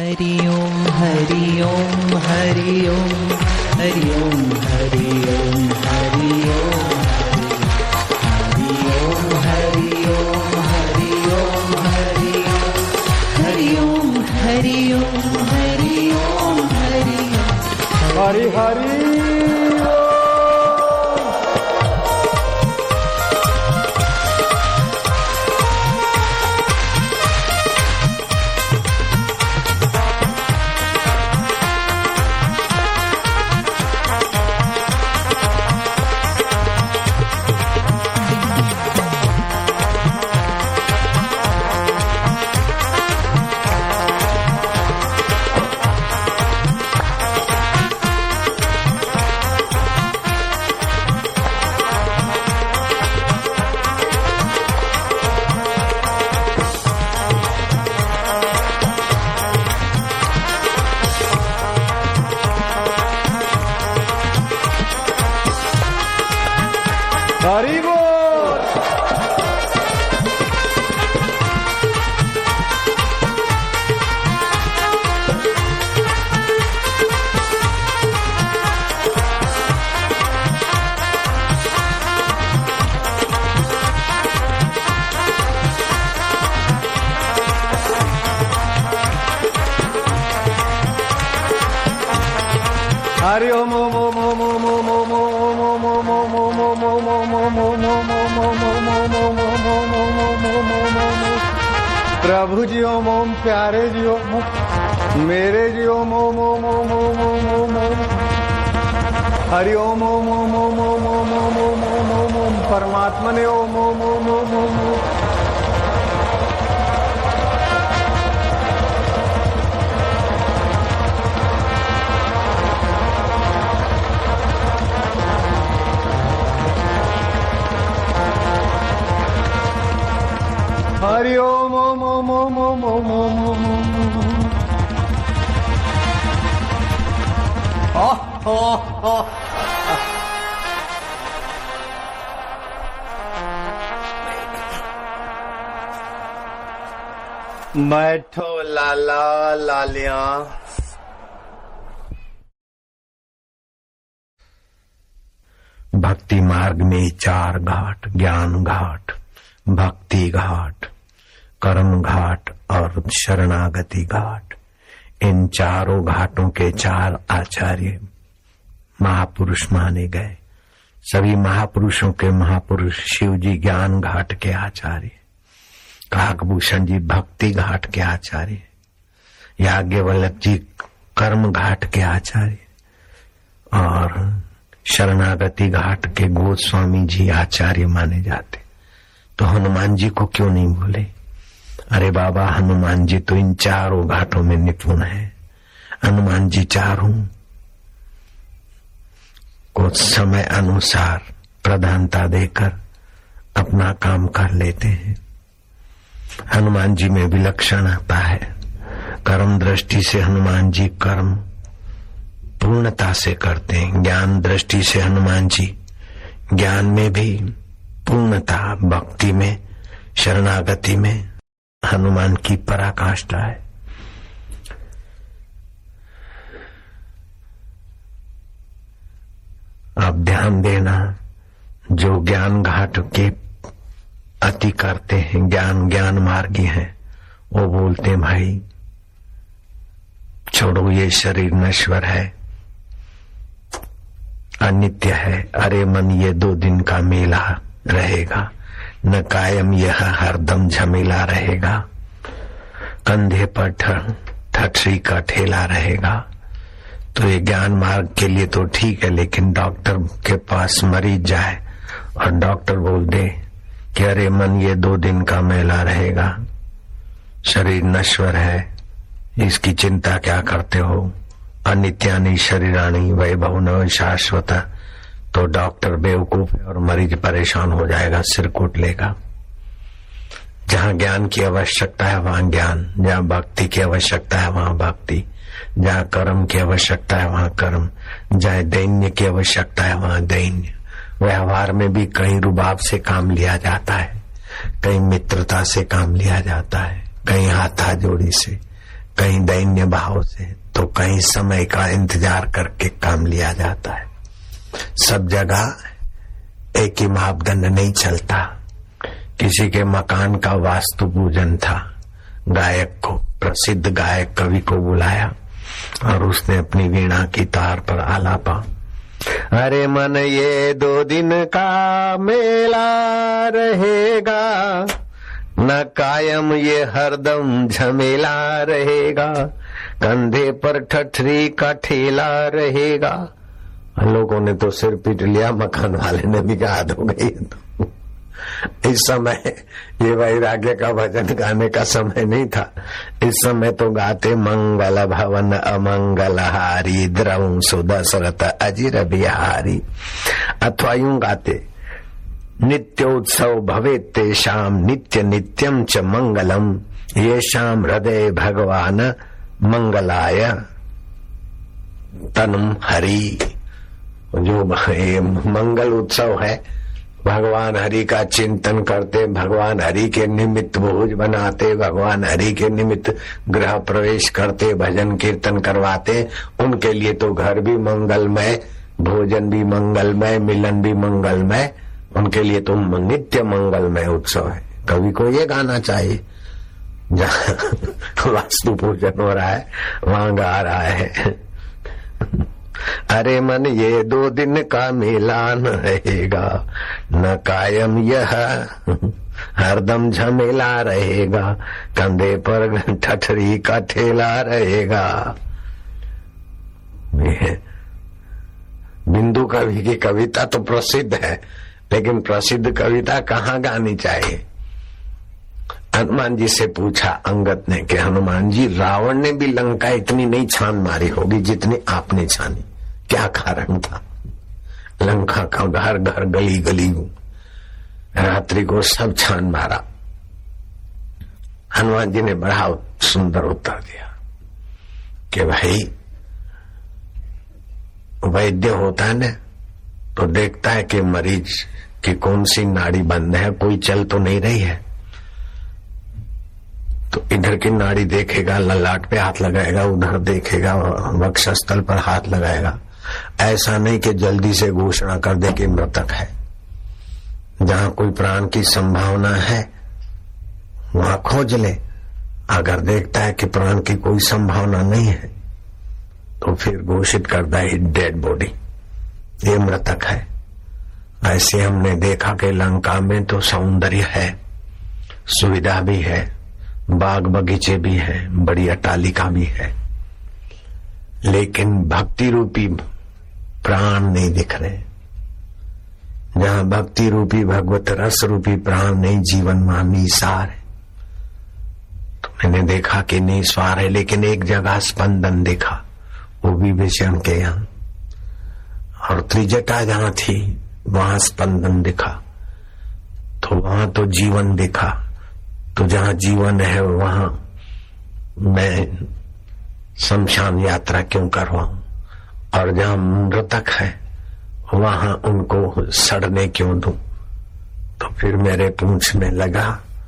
हरि ओम हरि ओम हरि ओम हरि ओम हरि ओम हरि ओम हरि ओम हरि ओम हरि ओम हरि ओम हरि ओम हरि ओम हरि हरि हरि बोल। हरि ओम ओम ओम ओम ओम ओम ओम ओम ओम ओम ओम प्रभु जी ओम ओम प्यारे जी ओम मेरे जी ओम ओम ओम ओम ओम ओम ओम हरि ओम ओम ओम ओम ओम ओम ओम ओम ओम ओम परमात्मा ने ओम ओम ओम ओम ओम हरि ओम ओम ओम ओम ओम ओम ओम ओम ओम बैठो लाला लालिया। भक्ति मार्ग में 4 घाट, ज्ञान घाट, भक्ति घाट, कर्म घाट और शरणागति घाट। इन चारों घाटों के 4 आचार्य महापुरुष माने गए। सभी महापुरुषों के महापुरुष शिव जी ज्ञान घाट के आचार्य, काकभूषण जी भक्ति घाट के आचार्य, याज्ञवल्क्य जी कर्म घाट के आचार्य और शरणागति घाट के गोस्वामी जी आचार्य माने जाते। तो हनुमान जी को क्यों नहीं बोले? अरे बाबा, हनुमान जी तो इन 4 घाटों में निपुण है। हनुमान जी 4 को समय अनुसार प्रधानता देकर अपना काम कर लेते हैं। हनुमान जी में विलक्षणता है। कर्म दृष्टि से हनुमान जी कर्म पूर्णता से करते हैं। ज्ञान दृष्टि से हनुमान जी ज्ञान में भी पूर्णता, भक्ति में, शरणागति में हनुमान की पराकाष्ठा है। आप ध्यान देना, जो ज्ञान घाट के अति करते हैं, ज्ञान मार्गी हैं, वो बोलते हैं भाई छोड़ो, ये शरीर नश्वर है, अनित्य है। अरे मन, ये 2 दिन का मेला रहेगा, न कायम यह हरदम झमेला रहेगा। कंधे पर ठठरी का ठेला रहेगा। तो ये ज्ञान मार्ग के लिए तो ठीक है, लेकिन डॉक्टर के पास मरीज जाए और डॉक्टर बोल दे कि अरे मन, ये 2 दिन का मेला रहेगा, शरीर नश्वर है, इसकी चिंता क्या करते हो, अनित्यानि शरीराणि वैभव न शाश्वत। तो डॉक्टर बेवकूफ है और मरीज परेशान हो जाएगा, सिर कूट लेगा। जहाँ ज्ञान की आवश्यकता है वहाँ ज्ञान, जहाँ भक्ति की आवश्यकता है वहाँ भक्ति, जहाँ कर्म की आवश्यकता है वहाँ कर्म, जहाँ दैन्य की आवश्यकता है वहाँ दैन्य। व्यवहार में भी कहीं रुबाब से काम लिया जाता है, कहीं मित्रता से काम लिया जाता है, कहीं हाथा जोड़ी से, कहीं दैन्य भाव से, तो कहीं समय का इंतजार करके काम लिया जाता है। सब जगह एक ही मापदंड नहीं चलता। किसी के मकान का वास्तु पूजन था, गायक को, प्रसिद्ध गायक कवि को बुलाया और उसने अपनी वीणा की तार पर आलापा, अरे मन ये 2 दिन का मेला रहेगा, न कायम ये हरदम झमेला रहेगा, कंधे पर ठठरी का ठेला रहेगा। लोगों ने तो सिर पीट लिया, मकान वाले ने भी कहा हो गई। इस समय ये वैराग्य का भजन गाने का समय नहीं था। इस समय तो गाते मंगल भवन अमंगलहारी द्रवं सुदशरथ अजिर बिहारी, अथवा यूं गाते नित्योत्सव भवेत् तेषां नित्य नित्यं च मंगलम येषां हृदय भगवान मंगलाय तनुम हरि। जो मंगल उत्सव है, भगवान हरि का चिंतन करते, भगवान हरि के निमित्त भोज बनाते, भगवान हरि के निमित्त गृह प्रवेश करते, भजन कीर्तन करवाते, उनके लिए तो घर भी मंगलमय, भोजन भी मंगलमय, मिलन भी मंगलमय, उनके लिए तो नित्य मंगलमय उत्सव है। कवि को ये गाना चाहिए। जहाँ वास्तु पूजन हो रहा है वहां गा रहा है, अरे मन ये 2 दिन का मिलान रहेगा, न कायम यह हरदम झमेला रहेगा, कंधे पर ठठरी का ठेला रहेगा। बिंदु कवि की कविता तो प्रसिद्ध है, लेकिन प्रसिद्ध कविता कहाँ गानी चाहिए? हनुमान जी से पूछा अंगद ने कि हनुमान जी, रावण ने भी लंका इतनी नहीं छान मारी होगी जितनी आपने छानी, क्या कारण था? लंका का घर घर गली गली रात्रि को सब छान मारा। हनुमान जी ने बड़ा सुंदर उत्तर दिया कि भाई, वैद्य होता है न तो देखता है कि मरीज की कौन सी नाड़ी बंद है, कोई चल तो नहीं रही है, तो इधर की नाड़ी देखेगा, ललाट पे हाथ लगाएगा, उधर देखेगा, वक्षस्थल पर हाथ लगाएगा। ऐसा नहीं कि जल्दी से घोषणा कर दे कि मृतक है। जहां कोई प्राण की संभावना है वहां खोज ले। अगर देखता है कि प्राण की कोई संभावना नहीं है तो फिर घोषित करता है डेड बॉडी, ये मृतक है। ऐसे हमने देखा कि लंका में तो सौंदर्य है, सुविधा भी है, बाग बगीचे भी है, बड़ी अट्टालिका भी है, लेकिन भक्ति रूपी प्राण नहीं दिख रहे। जहां भक्ति रूपी भगवत रस रूपी प्राण नहीं, जीवन वहां निसार है। तो मैंने देखा कि निस्वार है, लेकिन एक जगह स्पंदन देखा, वो भी विषण के यहाँ, और त्रिजटा जहां थी वहां स्पंदन दिखा, तो वहां तो जीवन दिखा। तो जहां जीवन है वहां मैं शमशान यात्रा क्यों करवाऊं, और जहां मृतक है वहां उनको सड़ने क्यों दूं? तो फिर मेरे पूंछ में लगा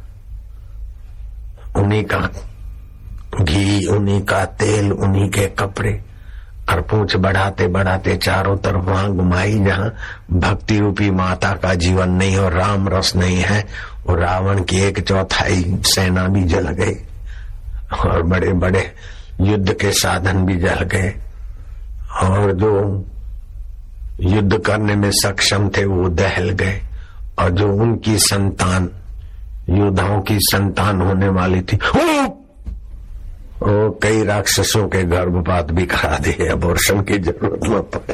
उन्हीं का घी, उन्हीं का तेल, उन्हीं के कपड़े, और पूंछ बढ़ाते बढ़ाते चारों तरफ वहां घुमाई जहां भक्ति रूपी माता का जीवन नहीं और राम रस नहीं है। और रावण की 1/4 सेना भी जल गई और बड़े बड़े युद्ध के साधन भी जल गए, और जो युद्ध करने में सक्षम थे वो दहल गए, और जो उनकी संतान, योद्धाओं की संतान होने वाली थी, वो कई राक्षसों के गर्भपात भी करा दिए, अबॉर्शन की जरूरत न पड़े।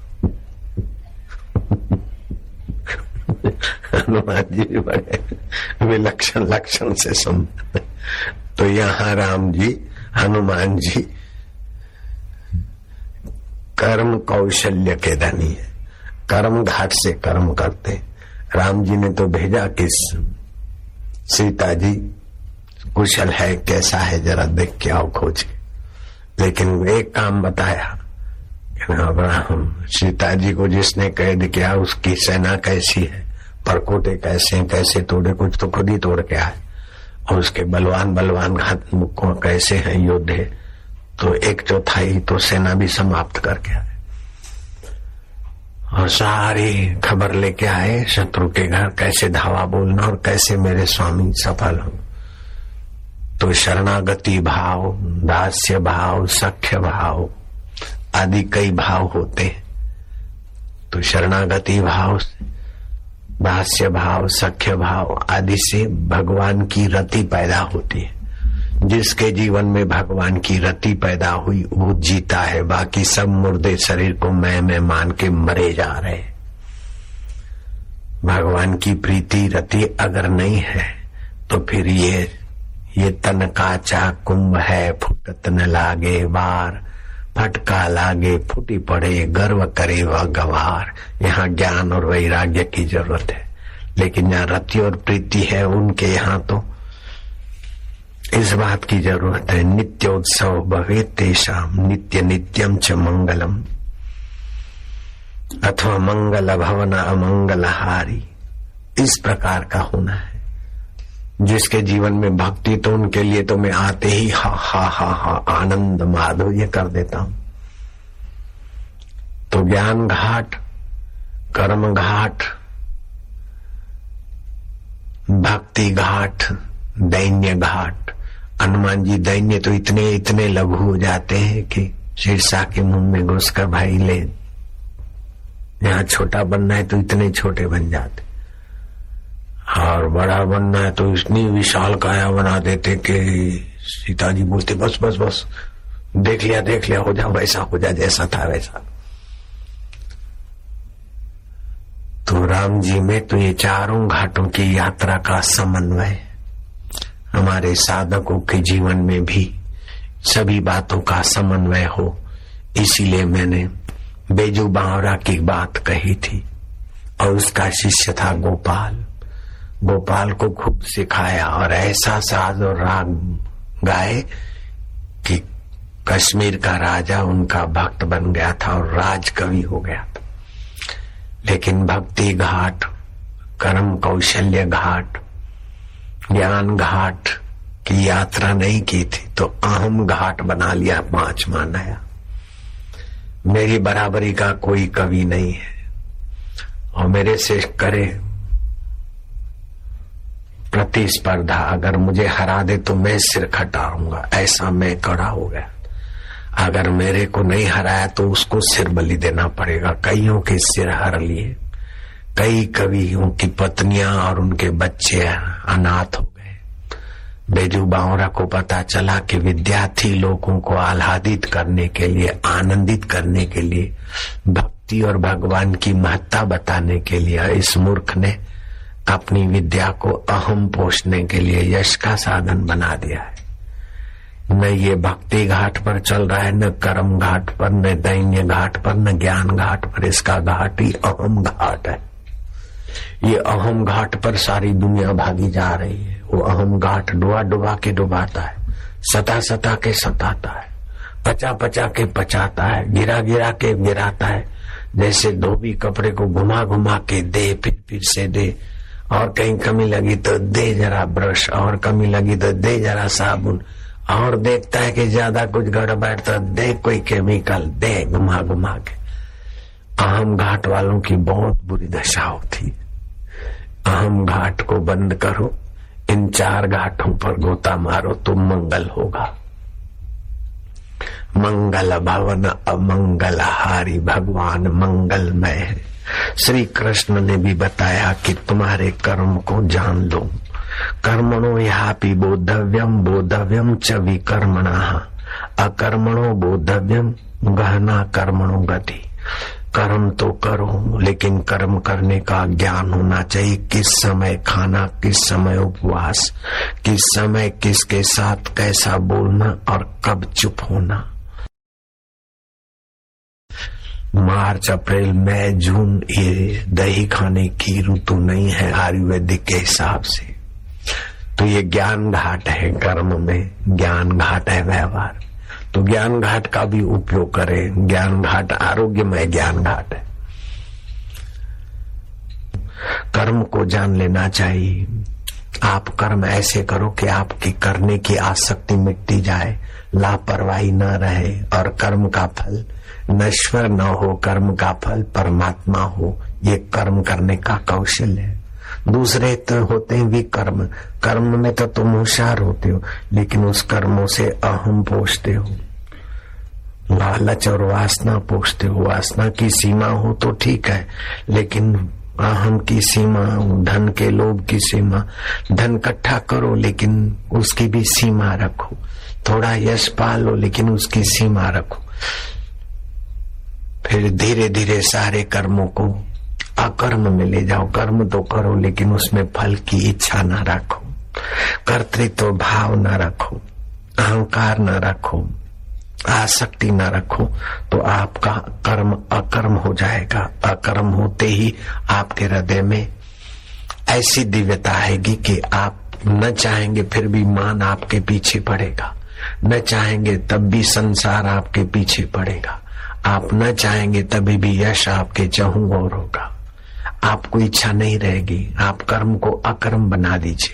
हनुमान जी भी बड़े विलक्षण लक्षण से संबंध। तो यहाँ राम जी, हनुमान जी कर्म कौशल्य के धनी है, कर्म घाट से कर्म करते। राम जी ने तो भेजा कि सीता जी कुशल है, कैसा है, जरा देख के आओ खोज के। लेकिन एक काम बताया कि सीता जी को जिसने कैद किया उसकी सेना कैसी है, परकोटे कैसे हैं, कैसे तोड़े, कुछ तो खुद ही तोड़ के आए। और उसके बलवान बलवान को कैसे हैं योद्धे, तो 1/4 तो सेना भी समाप्त करके आए और सारी खबर लेके आए शत्रु के घर, कैसे धावा बोलना और कैसे मेरे स्वामी सफल हो। तो शरणागति भाव, दास्य भाव, सख्य भाव आदि कई भाव होते हैं। तो शरणागति भाव, दास्य भाव, सख्य भाव आदि से भगवान की रति पैदा होती है। जिसके जीवन में भगवान की रति पैदा हुई वो जीता है, बाकी सब मुर्दे शरीर को मैं मान के मरे जा रहे। भगवान की प्रीति रति अगर नहीं है तो फिर ये तन काचा कुंभ है, फुटत न लागे बार, फटका लागे फूटी पड़े, गर्व करे वह गवार। यहाँ ज्ञान और वैराग्य की जरूरत है, लेकिन यहाँ रति और प्रीति है उनके यहाँ तो इस बात की जरूरत है, नित्योत्सव भवे तेषाम नित्य नित्यम च मंगलम, अथवा मंगल भवन अमंगलहारी। इस प्रकार का होना है। जिसके जीवन में भक्ति, तो उनके लिए तो मैं आते ही हा हा हा हा आनंद माधुर्य कर देता हूं। तो ज्ञान घाट, कर्म घाट, भक्ति घाट, दैन्य घाट। हनुमान जी दैन्य तो इतने इतने लघु हो जाते हैं कि शीर्षा के मुंह में घुसकर भाई ले, यहाँ छोटा बनना है तो इतने छोटे बन जाते, और बड़ा बनना है तो इतनी विशाल काया बना देते कि सीता जी बोलते बस बस बस, देख लिया हो जा, वैसा हो जा जैसा था वैसा। तो राम जी में तो ये चारों घाटों की यात्रा का समन्वय, हमारे साधकों के जीवन में भी सभी बातों का समन्वय हो। इसीलिए मैंने बेजू बावरा की बात कही थी और उसका शिष्य था गोपाल। गोपाल को खूब सिखाया और ऐसा साज और राग गाए कि कश्मीर का राजा उनका भक्त बन गया था और राजकवि हो गया था। लेकिन भक्ति घाट, कर्म कौशल्य घाट, ज्ञान घाट की यात्रा नहीं की थी, तो अहम घाट बना लिया, 5 मानाया। मेरी बराबरी का कोई कवि नहीं है और मेरे से करे प्रतिस्पर्धा, अगर मुझे हरा दे तो मैं सिर खटाऊंगा, ऐसा मैं कड़ा हो गया। अगर मेरे को नहीं हराया तो उसको सिर बलि देना पड़ेगा। कईयों के सिर हर लिए, कई कवियों की पत्नियां और उनके बच्चे अनाथ हो गए। बेजू बावरा को पता चला कि विद्यार्थी लोगों को आह्लादित करने के लिए, आनंदित करने के लिए, भक्ति और भगवान की महत्ता बताने के लिए इस मूर्ख ने अपनी विद्या को अहम पोषने के लिए यश का साधन बना दिया है। न ये भक्ति घाट पर चल रहा है, न कर्म घाट पर, न दैन्य घाट पर, न ज्ञान घाट पर। इसका घाट ही अहम घाट है। ये अहम घाट पर सारी दुनिया भागी जा रही है। वो अहम घाट डुबा डुबा के डुबाता है, सता सता के सताता है, पचा पचा के पचाता है, गिरा गिरा के गिराता है। जैसे धोबी कपड़े को घुमा घुमा के दे, फिर से दे, और कहीं कमी लगी तो दे जरा ब्रश, और कमी लगी तो दे जरा साबुन, और देखता है कि ज्यादा कुछ गड़बड़ तो दे कोई केमिकल, दे घुमा घुमा के। अहम घाट वालों की बहुत बुरी दशा होती। अहम घाट को बंद करो, इन 4 घाटों पर गोता मारो तो मंगल होगा। मंगल भवन अमंगलहारी, भगवान मंगलमय है। श्री कृष्ण ने भी बताया कि तुम्हारे कर्म को जान लो। कर्मणो यापि बोधव्यम, बोधव्यम च विकर्मणः, अकर्मणो बोधव्यम, गहना कर्मणो गति। कर्म तो करो, लेकिन कर्म करने का ज्ञान होना चाहिए। किस समय खाना, किस समय उपवास, किस समय किसके साथ कैसा बोलना और कब चुप होना। मार्च, अप्रैल, मई, जून ये दही खाने की ऋतु नहीं है आयुर्वेदिक के हिसाब से। तो ये ज्ञान घाट है, कर्म में ज्ञान घाट है व्यवहार। तो ज्ञान घाट का भी उपयोग करें। ज्ञान घाट आरोग्यमय ज्ञान घाट है। कर्म को जान लेना चाहिए। आप कर्म ऐसे करो कि आपकी करने की आसक्ति मिटती जाए, लापरवाही न रहे और कर्म का फल नश्वर न हो, कर्म का फल परमात्मा हो। ये कर्म करने का कौशल है। दूसरे तो होते हैं विकर्म, कर्म में तो तुम होशियार होते हो, लेकिन उस कर्मों से अहम पोषते हो, लालच और वासना पोषते हो। वासना की सीमा हो तो ठीक है, लेकिन अहम की सीमा, धन के लोभ की सीमा, धन इकट्ठा करो लेकिन उसकी भी सीमा रखो। थोड़ा यश पालो लेकिन उसकी सीमा रखो। फिर धीरे धीरे सारे कर्मों को अकर्म में ले जाओ। कर्म तो करो लेकिन उसमें फल की इच्छा न रखो, कर्तृत्व भाव न रखो, अहंकार न रखो, आसक्ति न रखो, तो आपका कर्म अकर्म हो जाएगा। अकर्म होते ही आपके हृदय में ऐसी दिव्यता आएगी कि आप न चाहेंगे फिर भी मान आपके पीछे पड़ेगा, न चाहेंगे तब भी संसार आपके पीछे पड़ेगा, आप न चाहेंगे तभी भी यश आपके चहुं ओर होगा। आपको इच्छा नहीं रहेगी। आप कर्म को अकर्म बना दीजिए।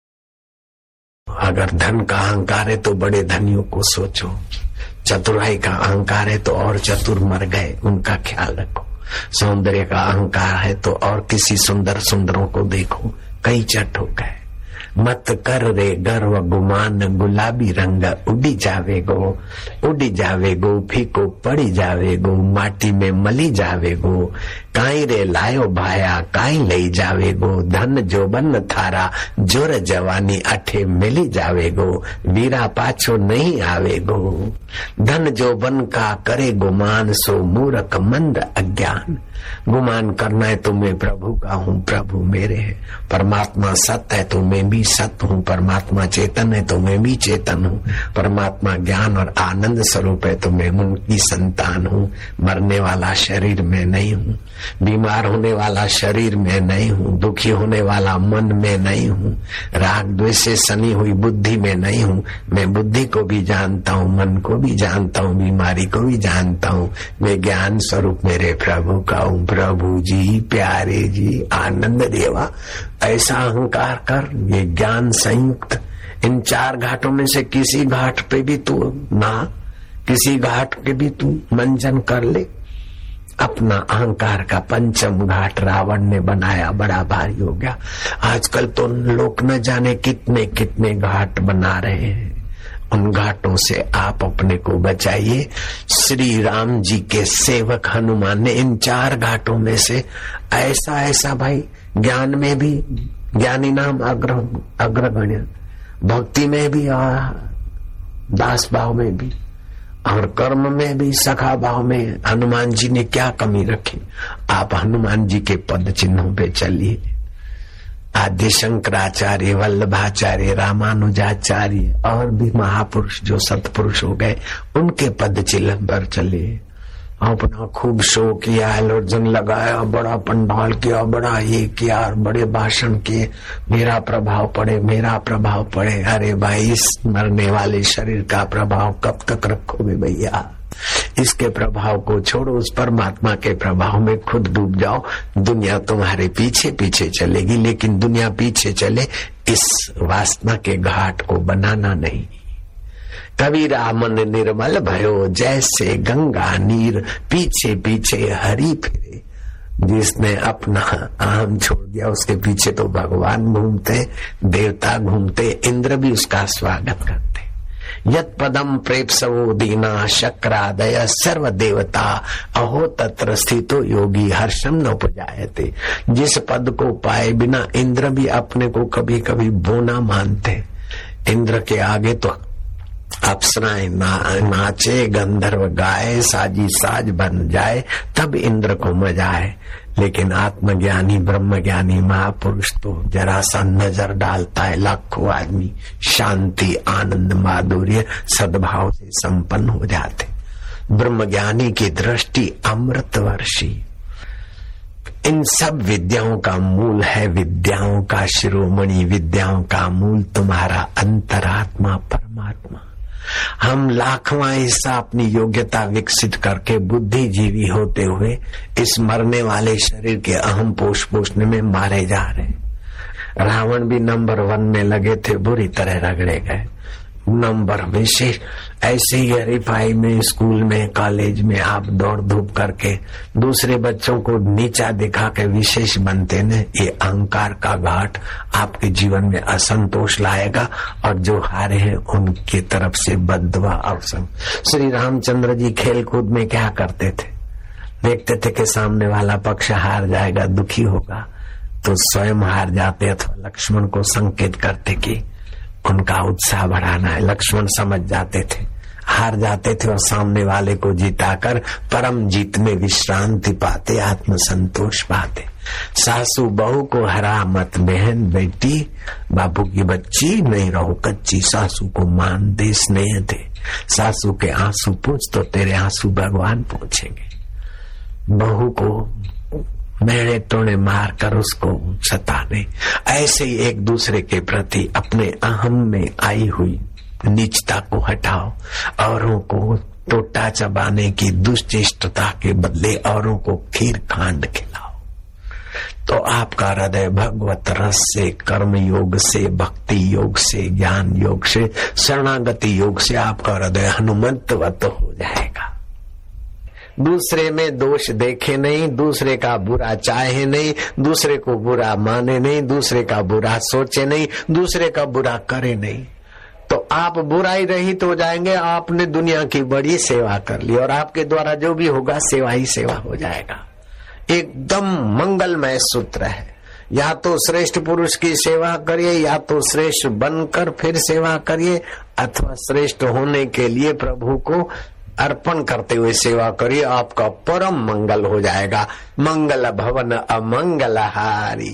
अगर धन का अहंकार है तो बड़े धनियों को सोचो, चतुराई का अहंकार है तो और चतुर मर गए, उनका ख्याल रखो। सौंदर्य का अहंकार है तो और किसी सुंदरों को देखो, कई चट हो गए। मत कर रे गर्व गुमान, गुलाबी रंग उड़ी जावेगो, फीको पड़ी जावेगो, माटी में मली जावेगो। काई रे लायो भाया, काई लई जावेगो, धन जोबन थारा, जोर जवानी अठे मिली जावेगो, वीरा पाछो नहीं आवेगो। धन जोबन का करे गुमान, सो मूर्ख मंद अज्ञान। गुमान करना है तो मैं प्रभु का हूँ, प्रभु मेरे है। परमात्मा सत्य है तो मैं भी सत्य हूँ, परमात्मा चेतन है तो मैं भी चेतन हूँ, परमात्मा ज्ञान और आनंद स्वरूप है तो मैं उनकी संतान हूँ। मरने वाला शरीर में नहीं हूँ, बीमार होने वाला शरीर में नहीं हूँ, दुखी होने वाला मन में नहीं हूँ, राग द्वेष से सनी हुई बुद्धि में नहीं हूँ। मैं बुद्धि को भी जानता हूँ, मन को भी जानता हूँ, बीमारी को भी जानता हूँ। मैं ज्ञान स्वरूप मेरे प्रभु का हूँ। प्रभु जी, प्यारे जी, आनंद देवा, ऐसा अहंकार कर। ये ज्ञान संयुक्त इन चार घाटों में से किसी घाट पे भी तू ना, किसी घाट के भी तू मंजन कर ले। अपना अहंकार का पंचम घाट रावण ने बनाया, बड़ा भारी हो गया। आजकल तो लोग न जाने कितने कितने घाट बना रहे हैं। उन घाटों से आप अपने को बचाइए। श्री राम जी के सेवक हनुमान ने इन चार घाटों में से ऐसा भाई, ज्ञान में भी ज्ञानी नाम अग्रगण्य, भक्ति में भी दास भाव में भी और कर्म में भी सखा भाव में हनुमान जी ने क्या कमी रखी। आप हनुमान जी के पद चिन्हों पे चलिए। आद्य शंकराचार्य, वल्लभाचार्य, रामानुजाचार्य और भी महापुरुष जो सतपुरुष हो गए, उनके पद चिन्ह पर चलिए। अपना खूब शो किया, एलोजन लगाया, बड़ा पंडाल किया, बड़ा ये किया, बड़े भाषण किए, मेरा प्रभाव पड़े, मेरा प्रभाव पड़े। अरे भाई, इस मरने वाले शरीर का प्रभाव कब तक रखोगे भैया? इसके प्रभाव को छोड़ो, उस परमात्मा के प्रभाव में खुद डूब जाओ। दुनिया तुम्हारे पीछे पीछे चलेगी, लेकिन दुनिया पीछे चले, इस वासना के घाट को बनाना नहीं। कबीरा मन निर्मल भयो, जैसे गंगा नीर, पीछे पीछे हरि फिरे। जिसने अपना अहम छोड़ दिया, उसके पीछे तो भगवान घूमते, देवता घूमते, इंद्र भी उसका स्वागत करते। यत पदम प्रेप्सवो दीना, शक्रादय सर्व देवता, अहो तत्र स्थितो योगी, हर्षम न उपजायते। जिस पद को पाए बिना इंद्र भी अपने को कभी कभी बोना मानते। इंद्र के आगे तो अप्सराएं नाचे, गंधर्व गाए, साजी साज बन जाए, तब इंद्र को मजा आए। लेकिन आत्मज्ञानी ब्रह्मज्ञानी महापुरुष तो जरा सा नजर डालता है, लाखों आदमी शांति, आनंद, माधुर्य, सद्भाव से संपन्न हो जाते। ब्रह्मज्ञानी की दृष्टि अमृतवर्षी। इन सब विद्याओं का मूल है, विद्याओं का शिरोमणि, विद्याओं का मूल तुम्हारा अंतरात्मा परमात्मा। हम लाखवां हिस्सा अपनी योग्यता विकसित करके बुद्धिजीवी होते हुए इस मरने वाले शरीर के अहम पोषने में मारे जा रहे हैं। रावण भी नंबर 1 में लगे थे, बुरी तरह रगड़े गए। नंबर विशेष ऐसे ही हरीफाई में, स्कूल में, कॉलेज में आप दौड़ धूप करके दूसरे बच्चों को नीचा दिखा के विशेष बनते न, ये अहंकार का घाट आपके जीवन में असंतोष लाएगा और जो हारे हैं उनकी तरफ से बद्दुआ अवसर। श्री रामचंद्र जी खेल कूद में क्या करते थे? देखते थे कि सामने वाला पक्ष हार जाएगा, दुखी होगा, तो स्वयं हार जाते अथवा लक्ष्मण को संकेत करते कि उनका उत्साह बढ़ाना है। लक्ष्मण समझ जाते थे, हार जाते थे और सामने वाले को जिताकर परम जीत में विश्रांति पाते, आत्म संतोष पाते। सासू बहू को हरा मत बहन बेटी, बाबू की बच्ची नहीं रहो कच्ची, सासू को मान दे स्नेह दे, सासू के आंसू पूछ तो तेरे आंसू भगवान पूछेंगे। बहू को मेरे टोने मार कर उसको सताने, ऐसे ही एक दूसरे के प्रति अपने अहम में आई हुई नीचता को हटाओ। औरों को टोटा चबाने की दुश्चेष्टता के बदले औरों को खीर खांड खिलाओ, तो आपका हृदय भगवत रस से, कर्म योग से, भक्ति योग से, ज्ञान योग से, शरणागति योग से आपका हृदय हनुमंतवत हो जाएगा। दूसरे में दोष देखे नहीं, दूसरे का बुरा चाहे नहीं, दूसरे को बुरा माने नहीं, दूसरे का बुरा सोचे नहीं, दूसरे का बुरा करे नहीं, तो आप बुराई रहित हो जाएंगे। आपने दुनिया की बड़ी सेवा कर ली और आपके द्वारा जो भी होगा सेवा ही सेवा हो जाएगा। एकदम मंगलमय सूत्र है। या तो श्रेष्ठ पुरुष की सेवा करिए, या तो श्रेष्ठ बनकर फिर सेवा करिए, अथवा श्रेष्ठ होने के लिए प्रभु को अर्पण करते हुए सेवा करिए, आपका परम मंगल हो जाएगा। मंगल भवन अमंगलहारी।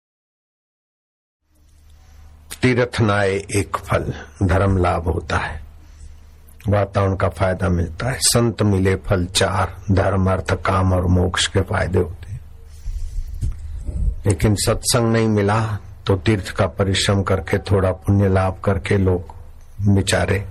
तीर्थ नाए एक फल, धर्म लाभ होता है, वातावरण का फायदा मिलता है। संत मिले फल 4, धर्म अर्थ काम और मोक्ष के फायदे होते हैं। लेकिन सत्संग नहीं मिला तो तीर्थ का परिश्रम करके थोड़ा पुण्य लाभ करके लोग बेचारे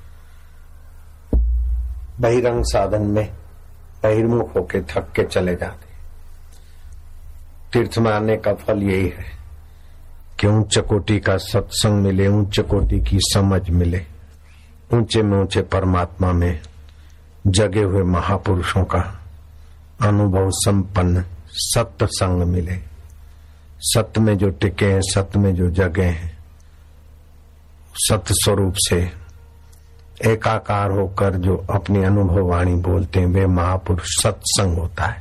बहिरंग साधन में बहिर्मुख होके थक के चले जाते। तीर्थ में आने का फल यही है कि उच्च कोटि का सत्संग मिले, उच्च कोटि की समझ मिले, ऊंचे में ऊंचे परमात्मा में जगे हुए महापुरुषों का अनुभव संपन्न सत्संग मिले। सत्य में जो टिके हैं, सत्य में जो जगे हैं, सत्य स्वरूप से एकाकार होकर जो अपनी अनुभव वाणी बोलते हैं, वे महापुरुष सत्संग होता है।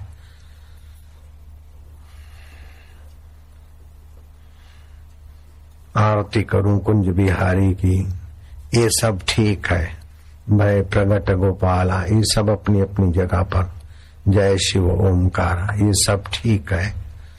आरती करूं कुंज बिहारी की, ये सब ठीक है। भय प्रगट गोपाला, ये सब अपनी अपनी जगह पर, जय शिव ओमकारा, ये सब ठीक है।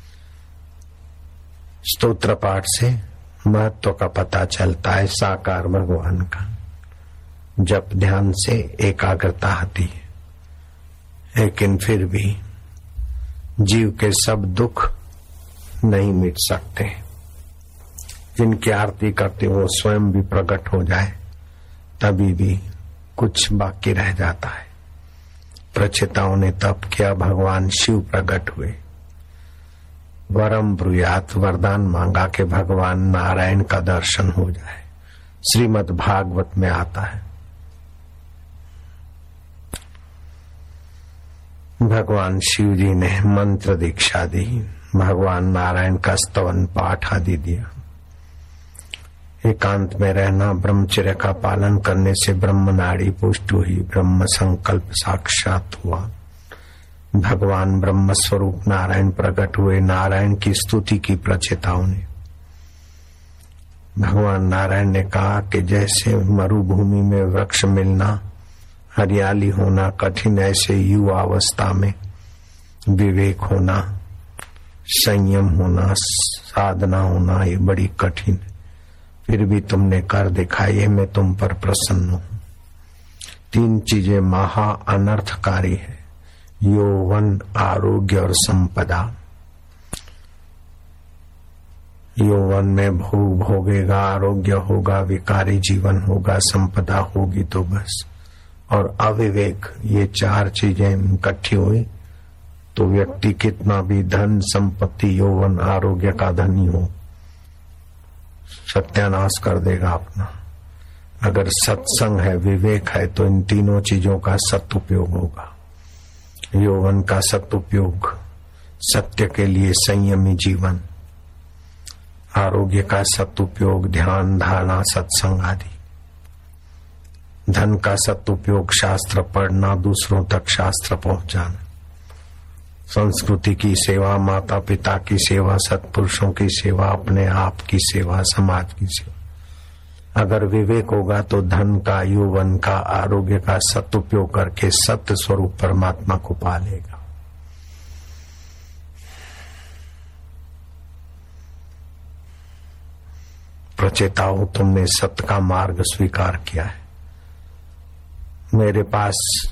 स्तोत्र पाठ से महत्व का पता चलता है साकार भगवान का। जप ध्यान से एकाग्रता आती है, लेकिन फिर भी जीव के सब दुख नहीं मिट सकते। जिनकी आरती करते वो स्वयं भी प्रकट हो जाए तभी भी कुछ बाकी रह जाता है। प्रचेताओं ने तप किया, भगवान शिव प्रकट हुए। वरम ब्रूयात, वरदान मांगा कि भगवान नारायण का दर्शन हो जाए। श्रीमद् भागवत में आता है भगवान शिव जी ने मंत्र दीक्षा दी, भगवान नारायण का स्तवन पाठ आदि दिया। एकांत में रहना, ब्रह्मचर्य का पालन करने से ब्रह्म नाड़ी पुष्ट हुई, ब्रह्म संकल्प साक्षात हुआ। भगवान ब्रह्म स्वरूप नारायण प्रकट हुए। नारायण की स्तुति की प्रचेताओं ने। भगवान नारायण ने कहा कि जैसे मरुभूमि में वृक्ष मिलना, हरियाली होना कठिन, ऐसे युवा अवस्था में विवेक होना, संयम होना, साधना होना ये बड़ी कठिन। फिर भी तुमने कर दिखाई है, मैं तुम पर प्रसन्न हूं। 3 चीजें महा अनर्थकारी है, यौवन, आरोग्य और संपदा। यौवन में भोग भोगेगा, आरोग्य होगा, विकारी जीवन होगा, संपदा होगी तो बस। और अविवेक, ये 4 चीजें इकट्ठी हुई तो व्यक्ति कितना भी धन संपत्ति यौवन आरोग्य का धनी हो, सत्यानाश कर देगा अपना। अगर सत्संग है, विवेक है, तो इन तीनों चीजों का सदुपयोग होगा। यौवन का सदुपयोग, सत्य के लिए संयमी जीवन, आरोग्य का सदुपयोग, ध्यान, धारणा, सत्संग आदि। धन का सदुपयोग, शास्त्र पढ़ना, दूसरों तक शास्त्र पहुंचाना, संस्कृति की सेवा, माता पिता की सेवा, सत्पुरुषों की सेवा, अपने आप की सेवा, समाज की सेवा। अगर विवेक होगा तो धन का, यौवन का, आरोग्य का सदुपयोग करके सत्य स्वरूप परमात्मा को पा लेगा। प्रचेताओं, तुमने सत्य का मार्ग स्वीकार किया है। मेरे पास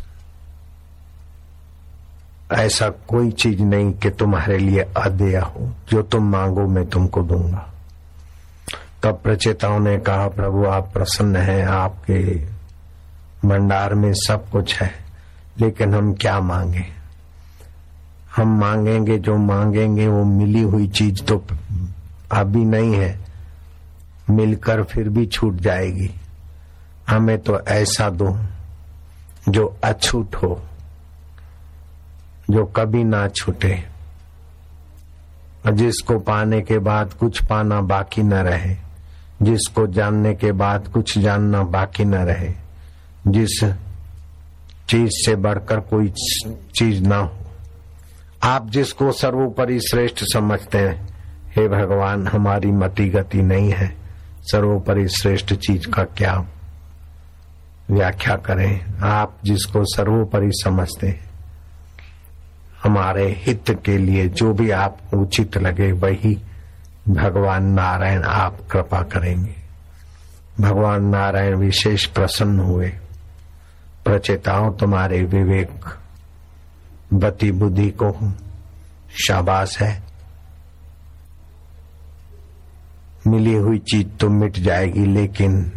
ऐसा कोई चीज नहीं कि तुम्हारे लिए अदेय हो, जो तुम मांगो मैं तुमको दूंगा। तब प्रचेताओं ने कहा, प्रभु आप प्रसन्न हैं, आपके भंडार में सब कुछ है, लेकिन हम क्या मांगे? हम मांगेंगे, जो मांगेंगे वो मिली हुई चीज तो अभी नहीं है, मिलकर फिर भी छूट जाएगी। हमें तो ऐसा दो जो अछूट हो, जो कभी ना छूटे, जिसको पाने के बाद कुछ पाना बाकी न रहे, जिसको जानने के बाद कुछ जानना बाकी न रहे, जिस चीज से बढ़कर कोई चीज ना हो। आप जिसको सर्वोपरि श्रेष्ठ समझते हैं, हे भगवान हमारी मति गति नहीं है, सर्वोपरि श्रेष्ठ चीज का क्या व्याख्या करें। आप जिसको सर्वोपरि समझते हैं, हमारे हित के लिए जो भी आपको उचित लगे वही भगवान नारायण आप कृपा करेंगे। भगवान नारायण विशेष प्रसन्न हुए। प्रचेताओं, तुम्हारे विवेक बति बुद्धि को शाबाश है। मिली हुई चीज तो मिट जाएगी, लेकिन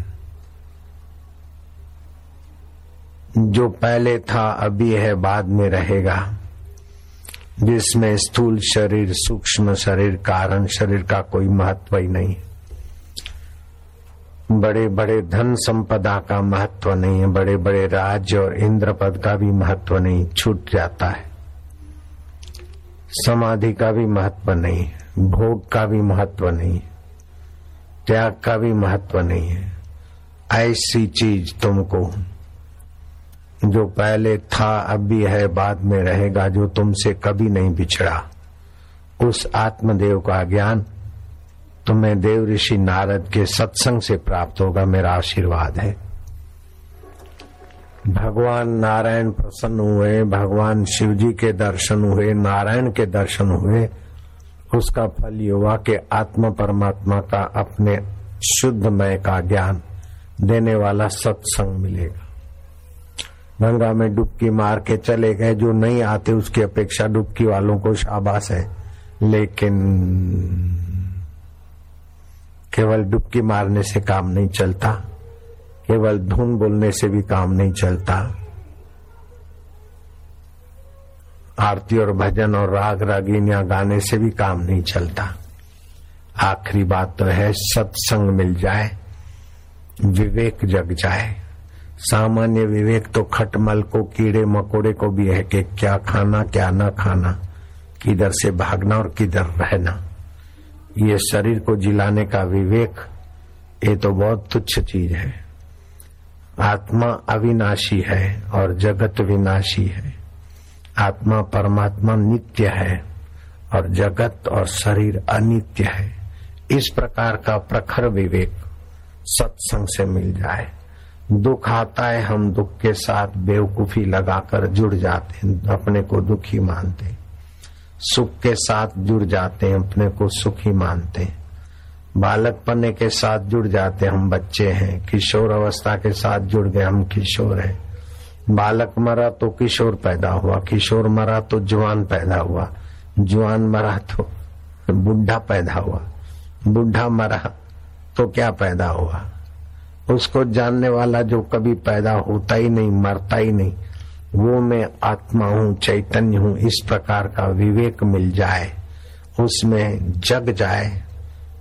जो पहले था अभी है, बाद में रहेगा, जिसमें स्थूल शरीर, सूक्ष्म शरीर, कारण शरीर का कोई महत्व ही नहीं। बड़े बड़े धन संपदा का महत्व नहीं है, बड़े बड़े राज्य और इंद्र पद का भी महत्व नहीं, छूट जाता है। समाधि का भी महत्व नहीं, भोग का भी महत्व नहीं, त्याग का भी महत्व नहीं है। ऐसी चीज तुमको जो पहले था अभी है, बाद में रहेगा, जो तुमसे कभी नहीं बिछड़ा, उस आत्मदेव का ज्ञान तुम्हें देव ऋषि नारद के सत्संग से प्राप्त होगा। मेरा आशीर्वाद है। भगवान नारायण प्रसन्न हुए, भगवान शिव जी के दर्शन हुए, नारायण के दर्शन हुए। उसका फल ये हुआ कि आत्मा परमात्मा का अपने शुद्धमय का ज्ञान देने वाला सत्संग मिलेगा। गंगा में डुबकी मार के चले गए, जो नहीं आते उसकी अपेक्षा डुबकी वालों को शाबाश है, लेकिन केवल डुबकी मारने से काम नहीं चलता, केवल धुन बोलने से भी काम नहीं चलता। आरती और भजन और राग रागिनियां गाने से भी काम नहीं चलता। आखिरी बात तो है सत्संग मिल जाए, विवेक जग जाए। सामान्य विवेक तो खटमल को, कीड़े मकोड़े को भी है कि क्या खाना क्या न खाना, किधर से भागना और किधर रहना। ये शरीर को जिलाने का विवेक, ये तो बहुत तुच्छ चीज है। आत्मा अविनाशी है और जगत विनाशी है। आत्मा परमात्मा नित्य है और जगत और शरीर अनित्य है। इस प्रकार का प्रखर विवेक सत्संग से मिल जाए। दुख आता है, हम दुख के साथ बेवकूफी लगाकर जुड़ जाते हैं, अपने को दुखी मानते हैं। सुख के साथ जुड़ जाते हैं, अपने को सुखी मानते हैं। बालकपने के साथ जुड़ जाते हैं, हम बच्चे हैं। किशोर अवस्था के साथ जुड़ गए, हम किशोर हैं। बालक मरा तो किशोर पैदा हुआ, किशोर मरा तो जवान पैदा हुआ, जवान मरा तो बुढ़ा पैदा हुआ, बुढ़ा मरा तो क्या पैदा हुआ। उसको जानने वाला जो कभी पैदा होता ही नहीं, मरता ही नहीं, वो मैं आत्मा हूँ, चैतन्य हूँ, इस प्रकार का विवेक मिल जाए, उसमें जग जाए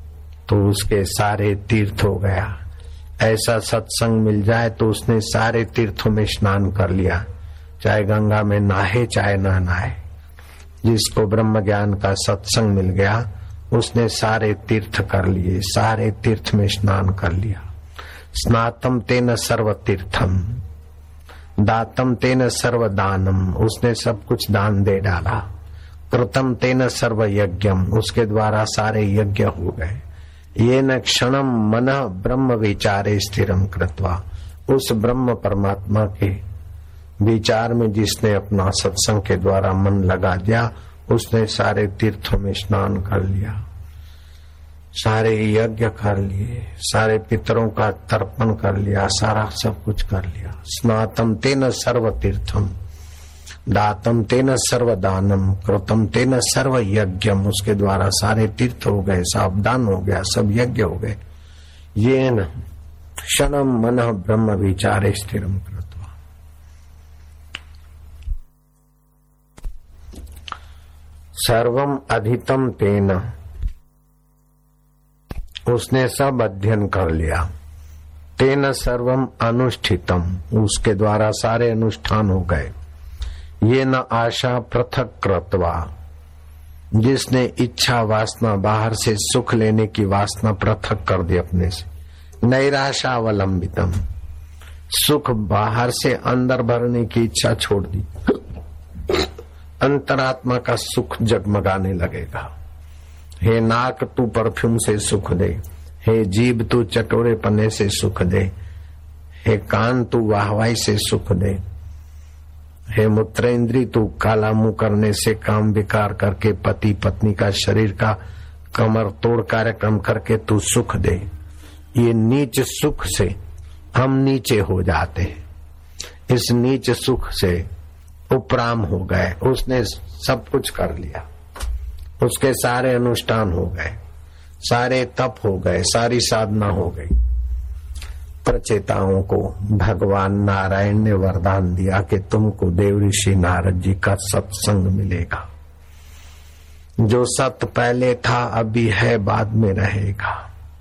तो उसके सारे तीर्थ हो गया। ऐसा सत्संग मिल जाए तो उसने सारे तीर्थों में स्नान कर लिया, चाहे गंगा में नहाए चाहे ना नहाए। जिसको ब्रह्म ज्ञान का सत्संग मिल गया उसने सारे तीर्थ कर लिए, सारे तीर्थ में स्नान कर लिया। स्नातम तेन सर्व तीर्थम दातम तेन सर्व दानम, उसने सब कुछ दान दे डाला। कृतम तेन सर्व यज्ञम, उसके द्वारा सारे यज्ञ हो गए। ये न क्षणम मन ब्रह्म विचारे स्थिरम कृत्वा, उस ब्रह्म परमात्मा के विचार में जिसने अपना सत्संग के द्वारा मन लगा दिया उसने सारे तीर्थों में स्नान कर लिया, सारे यज्ञ कर लिए, सारे पितरों का तर्पण कर लिया, सारा सब कुछ कर लिया। स्नातम तेन सर्व तीर्थम दातम तेन सर्व दानम कृतम तेन सर्व यज्ञम, उसके द्वारा सारे तीर्थ हो गए, सब दान हो गया, सब यज्ञ हो गए। ये न क्षणम मन ब्रह्म विचारे स्थिरम कृत्वा, सर्वम अधितम तेन, उसने सब अध्ययन कर लिया। तेन सर्वम अनुष्ठितम, उसके द्वारा सारे अनुष्ठान हो गए। ये न आशा पृथक कृत्वा, जिसने इच्छा वासना बाहर से सुख लेने की वासना पृथक कर दी अपने से। नैराशावलंबितम, सुख बाहर से अंदर भरने की इच्छा छोड़ दी, अंतरात्मा का सुख जगमगाने लगेगा। हे नाक तू परफ्यूम से सुख दे, हे जीभ तू चटोरे पन्ने से सुख दे, हे कान तू वाहवाई से सुख दे, हे मूत्रेंद्री तू काला मुंह करने से काम विकार करके पति पत्नी का शरीर का कमर तोड़ कार्यक्रम करके तू सुख दे। ये नीच सुख से हम नीचे हो जाते हैं, इस नीच सुख से उपराम हो गए। उसने सब कुछ कर लिया, उसके सारे अनुष्ठान हो गए, सारे तप हो गए, सारी साधना हो गई। प्रचेताओं को भगवान नारायण ने वरदान दिया कि तुमको देव ऋषि नारद जी का सत्संग मिलेगा। जो सत पहले था अभी है बाद में रहेगा।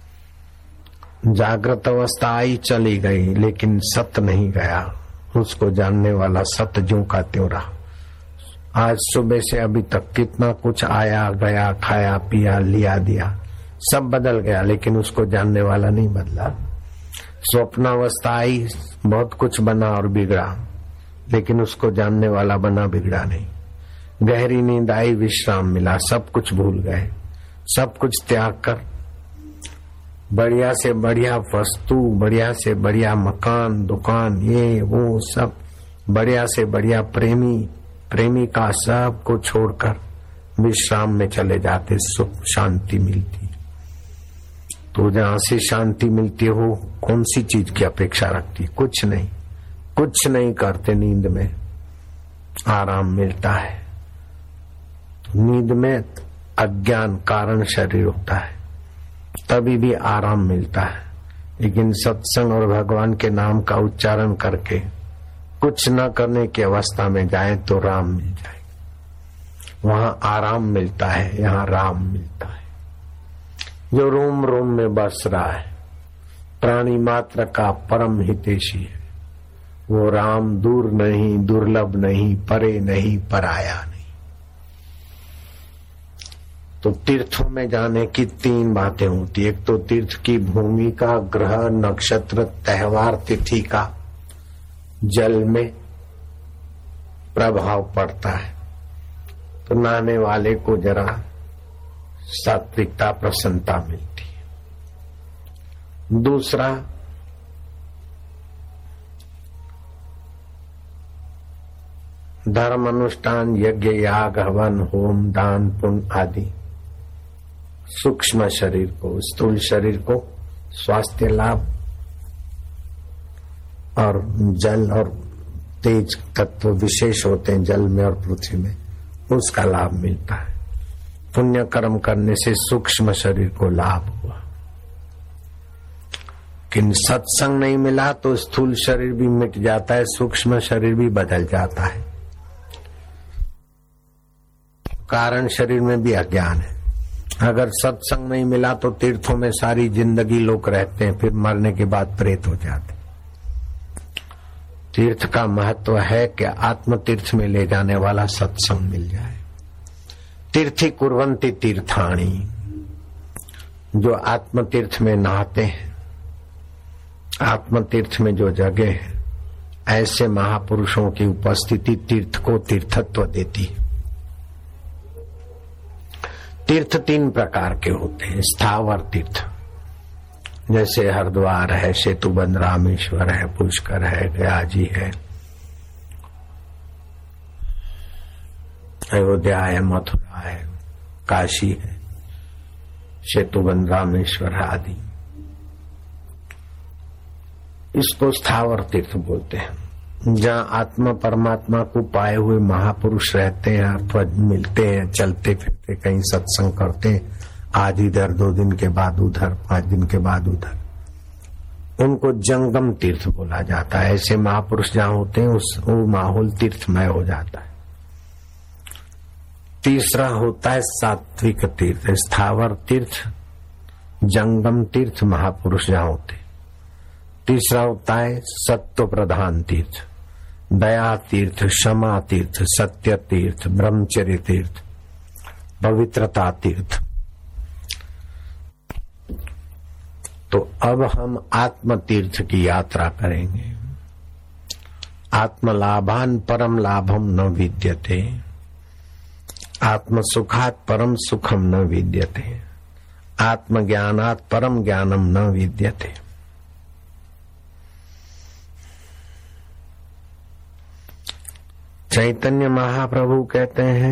जागृत अवस्था आई चली गई लेकिन सत नहीं गया, उसको जानने वाला सत ज्यों का त्यों रहा। आज सुबह से अभी तक कितना कुछ आया गया, खाया पिया लिया दिया, सब बदल गया लेकिन उसको जानने वाला नहीं बदला। स्वप्नावस्था आई, बहुत कुछ बना और बिगड़ा लेकिन उसको जानने वाला बना बिगड़ा नहीं। गहरी नींद आई, विश्राम मिला, सब कुछ भूल गए। सब कुछ त्याग कर बढ़िया से बढ़िया वस्तु, बढ़िया से बढ़िया मकान दुकान, ये वो सब, बढ़िया से बढ़िया प्रेमी प्रेमिका, सब को छोड़कर विश्राम में चले जाते, सुख शांति मिलती। तो जहां से शांति मिलती हो कौन सी चीज की अपेक्षा रखती? कुछ नहीं, कुछ नहीं करते, नींद में आराम मिलता है। नींद में अज्ञान कारण शरीर होता है, तभी भी आराम मिलता है। लेकिन सत्संग और भगवान के नाम का उच्चारण करके कुछ न करने की अवस्था में जाए तो राम मिल जाएगा। वहां आराम मिलता है, यहाँ राम मिलता है। जो रोम रोम में बस रहा है, प्राणी मात्र का परम हितैषी है, वो राम दूर नहीं, दुर्लभ नहीं, परे नहीं, पराया नहीं। तो तीर्थों में जाने की तीन बातें होती। एक तो तीर्थ की भूमि का, ग्रह नक्षत्र त्योहार तिथि का जल में प्रभाव पड़ता है, तो नहाने वाले को जरा सात्विकता प्रसन्नता मिलती है। दूसरा, धर्म अनुष्ठान, यज्ञ याग हवन होम दान पुण्य आदि सूक्ष्म शरीर को, स्थूल शरीर को स्वास्थ्य लाभ और जल और तेज तत्व विशेष होते हैं जल में और पृथ्वी में, उसका लाभ मिलता है। पुण्य कर्म करने से सूक्ष्म शरीर को लाभ हुआ। लेकिन सत्संग नहीं मिला तो स्थूल शरीर भी मिट जाता है, सूक्ष्म शरीर भी बदल जाता है। कारण शरीर में भी अज्ञान है अगर सत्संग नहीं मिला तो तीर्थों में सारी जिंदगी लोग रहते हैं, फिर मरने के बाद प्रेत हो जाते। तीर्थ का महत्व है कि आत्म तीर्थ में ले जाने वाला सत्संग मिल जाए। तीर्थी कुर्वन्ति तीर्थाणी, जो आत्म तीर्थ में नहाते हैं, आत्म तीर्थ में जो जगह है, ऐसे महापुरुषों की उपस्थिति तीर्थ को तीर्थत्व देती है। तीर्थ 3 प्रकार के होते हैं। स्थावर तीर्थ, जैसे हरिद्वार है, सेतुबंध, रामेश्वर है, पुष्कर है, गया जी है, अयोध्या है, मथुरा है, काशी है, सेतुबंध, रामेश्वर आदि। इसको स्थावर तीर्थ बोलते हैं, जहाँ आत्मा परमात्मा को पाए हुए महापुरुष रहते हैं अथवा मिलते हैं, चलते फिरते कहीं सत्संग करते हैं, आज इधर, 2 दिन के बाद उधर, 5 दिन के बाद उधर। उनको जंगम तीर्थ बोला जाता है। ऐसे महापुरुष जहाँ होते हैं वो माहौल तीर्थमय हो जाता है। तीसरा होता है सात्विक तीर्थ, स्थावर तीर्थ, जंगम तीर्थ, महापुरुष जहाँ होते। तीसरा होता है सत्व प्रधान तीर्थ, दया तीर्थ, क्षमा तीर्थ, सत्य तीर्थ, ब्रह्मचर्य तीर्थ, पवित्रता तीर्थ। तो अब हम आत्म तीर्थ की यात्रा करेंगे। आत्मलाभान परम लाभम न विद्यते, आत्म सुखात परम सुखम न विद्यते, आत्मज्ञानात परम ज्ञानम न विद्यते। चैतन्य महाप्रभु कहते हैं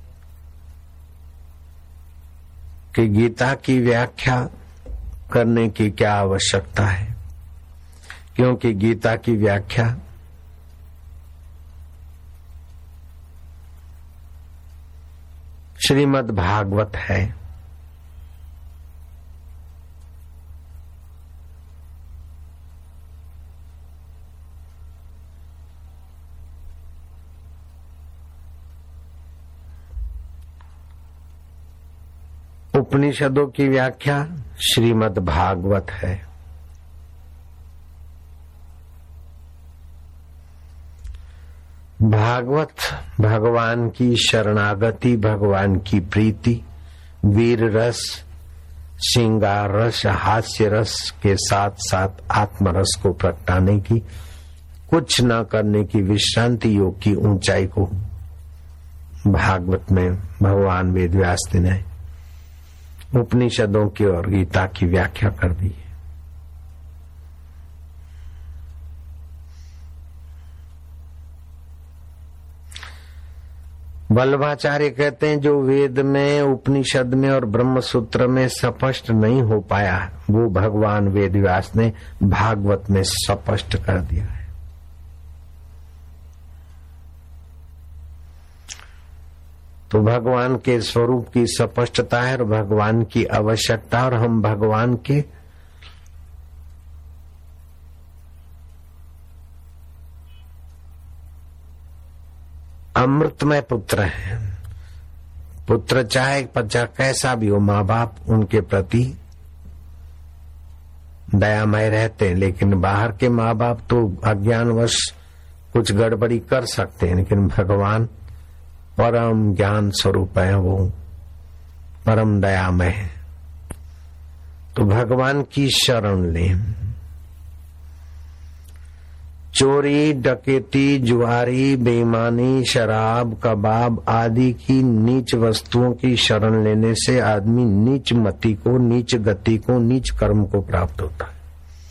कि गीता की व्याख्या करने की क्या आवश्यकता है, क्योंकि गीता की व्याख्या श्रीमद् भागवत है। उपनिषदों की व्याख्या श्रीमद् भागवत है। भागवत भगवान की शरणागति, भगवान की प्रीति, वीर रस, श्रृंगार रस, हास्य रस के साथ साथ आत्मरस को प्रगटाने की, कुछ न करने की विश्रांति योग की ऊंचाई को भागवत में भगवान वेदव्यास ने उपनिषदों की और गीता की व्याख्या कर दी है। वल्लभाचार्य कहते हैं जो वेद में, उपनिषद में और ब्रह्म सूत्र में स्पष्ट नहीं हो पाया, वो भगवान वेदव्यास ने भागवत में स्पष्ट कर दिया है। तो भगवान के स्वरूप की स्पष्टता है और भगवान की आवश्यकता, और हम भगवान के अमृतमय पुत्र हैं। पुत्र चाहे बच्चा कैसा भी हो, माँ बाप उनके प्रति दयामय रहते हैं, लेकिन बाहर के माँ बाप तो अज्ञानवश कुछ गड़बड़ी कर सकते हैं, लेकिन भगवान परम ज्ञान स्वरूप है, वो परम दयामय है। तो भगवान की शरण लें। चोरी, डकैती, जुआरी, बेईमानी, शराब, कबाब आदि की नीच वस्तुओं की शरण लेने से आदमी नीच मति को, नीच गति को, नीच कर्म को प्राप्त होता है।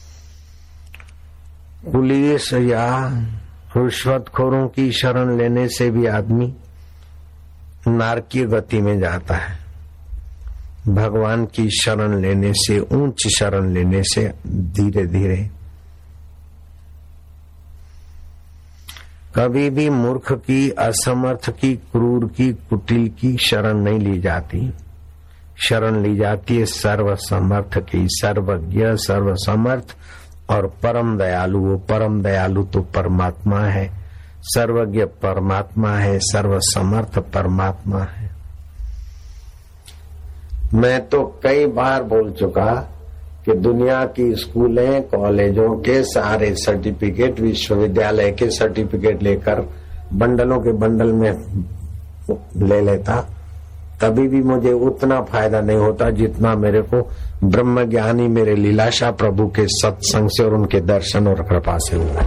पुलिस या रिश्वतखोरों की शरण लेने से भी आदमी नारकीय गति में जाता है। भगवान की शरण लेने से, ऊंच शरण लेने से धीरे धीरे कभी भी मूर्ख की, असमर्थ की, क्रूर की, कुटिल की शरण नहीं ली जाती। शरण ली जाती है सर्वसमर्थ की, सर्वज्ञ, सर्वसमर्थ और परम दयालु। वो परम दयालु तो परमात्मा है, सर्वज्ञ परमात्मा है, सर्वसमर्थ परमात्मा है। मैं तो कई बार बोल चुका कि दुनिया की स्कूलें कॉलेजों के सारे सर्टिफिकेट, विश्वविद्यालय के सर्टिफिकेट लेकर बंडलों के बंडल में ले लेता, तभी भी मुझे उतना फायदा नहीं होता जितना मेरे को ब्रह्म ज्ञानी मेरे लीलाशाह प्रभु के सत्संग से और उनके दर्शन और कृपा से हुआ।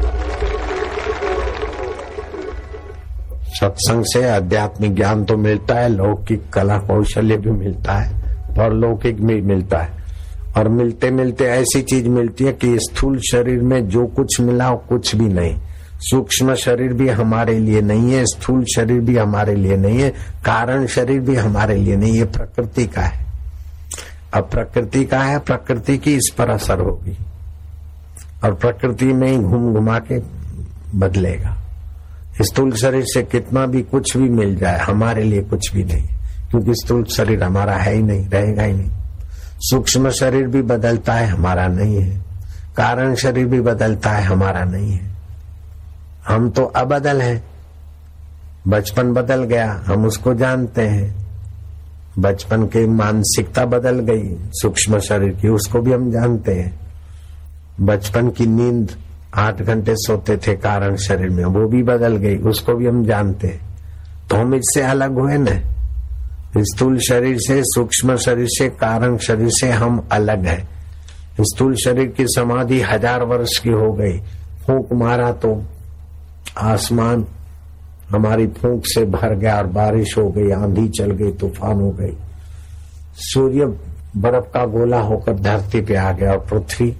सत्संग से आध्यात्मिक ज्ञान तो मिलता है, लौकिक कला कौशल्य भी मिलता है और लौकिक भी मिलता है, और मिलते मिलते ऐसी चीज मिलती है कि स्थूल शरीर में जो कुछ मिला वो कुछ भी नहीं। सूक्ष्म शरीर भी हमारे लिए नहीं है, स्थूल शरीर भी हमारे लिए नहीं है, कारण शरीर भी हमारे लिए नहीं है, प्रकृति का है। अब प्रकृति का है, प्रकृति की इस पर असर होगी और प्रकृति में ही घूम घुमा के बदलेगा। स्थूल शरीर से कितना भी कुछ भी मिल जाए हमारे लिए कुछ भी नहीं, क्योंकि स्थूल शरीर हमारा है ही नहीं, रहेगा ही नहीं। सूक्ष्म शरीर भी बदलता है, हमारा नहीं है। कारण शरीर भी बदलता है, हमारा नहीं है। हम तो अबदल हैं। बचपन बदल गया, हम उसको जानते हैं। बचपन की मानसिकता बदल गई, सूक्ष्म शरीर की, उसको भी हम जानते हैं। बचपन की नींद 8 घंटे सोते थे कारण शरीर में, वो भी बदल गई, उसको भी हम जानते हैं। तो हम इससे अलग हुए न, स्थूल शरीर से, सूक्ष्म शरीर से, कारण शरीर से हम अलग है। स्थूल शरीर की समाधि 1000 वर्ष की हो गई, फूंक मारा तो आसमान हमारी फूंक से भर गया और बारिश हो गई, आंधी चल गई, तूफान हो गई। सूर्य बर्फ का गोला होकर धरती पे आ गया और पृथ्वी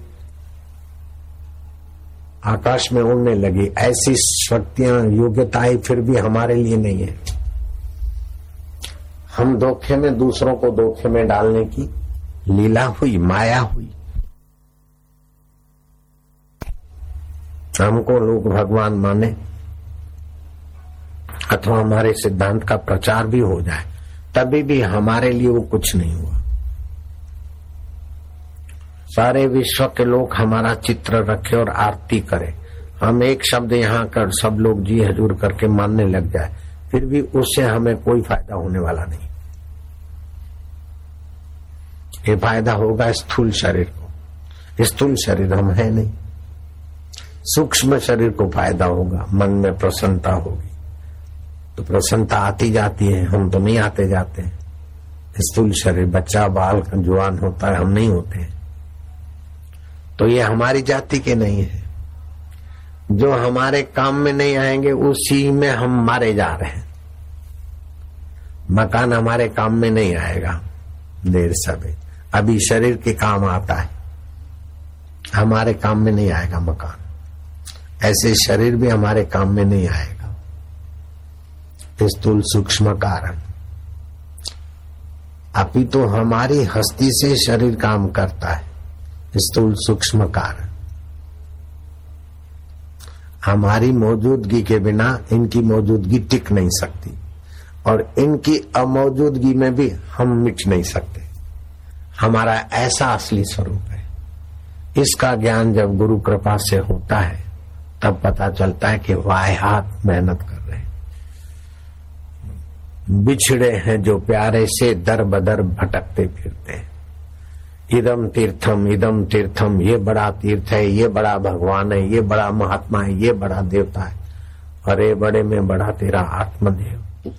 आकाश में उड़ने लगी। ऐसी शक्तियां, योग्यताएं फिर भी हमारे लिए नहीं है। हम धोखे में दूसरों को धोखे में डालने की लीला हुई, माया हुई। हमको लोग भगवान माने अथवा हमारे सिद्धांत का प्रचार भी हो जाए, तभी भी हमारे लिए वो कुछ नहीं हुआ। सारे विश्व के लोग हमारा चित्र रखे और आरती करे, हम एक शब्द यहाँ कर सब लोग जी हजूर करके मानने लग जाए, फिर भी उससे हमें कोई फायदा होने वाला नहीं। ये फायदा होगा स्थूल शरीर को, स्थूल शरीर हम है नहीं। सूक्ष्म शरीर को फायदा होगा, मन में प्रसन्नता होगी, तो प्रसन्नता आती जाती है, हम तो नहीं आते जाते हैं। स्थूल शरीर बच्चा बाल जवान होता है, हम नहीं होते हैं। तो ये हमारी जाति के नहीं है। जो हमारे काम में नहीं आएंगे उसी में हम मारे जा रहे हैं। मकान हमारे काम में नहीं आएगा देर सवेर, अभी शरीर के काम आता है, हमारे काम में नहीं आएगा मकान। ऐसे शरीर भी हमारे काम में नहीं आएगा। स्थूल सूक्ष्म कारण, अभी तो हमारी हस्ती से शरीर काम करता है। स्थूल सूक्ष्म कारण, हमारी मौजूदगी के बिना इनकी मौजूदगी टिक नहीं सकती, और इनकी अमौजूदगी में भी हम मिट नहीं सकते। हमारा ऐसा असली स्वरूप है। इसका ज्ञान जब गुरु कृपा से होता है तब पता चलता है कि वाहियात मेहनत कर रहे हैं। बिछड़े हैं जो प्यारे से दर बदर भटकते फिरते हैं। इदम तीर्थम, ये बड़ा तीर्थ है, ये बड़ा भगवान है, ये बड़ा महात्मा है, ये बड़ा देवता है। अरे बड़े में बड़ा तेरा आत्मदेव।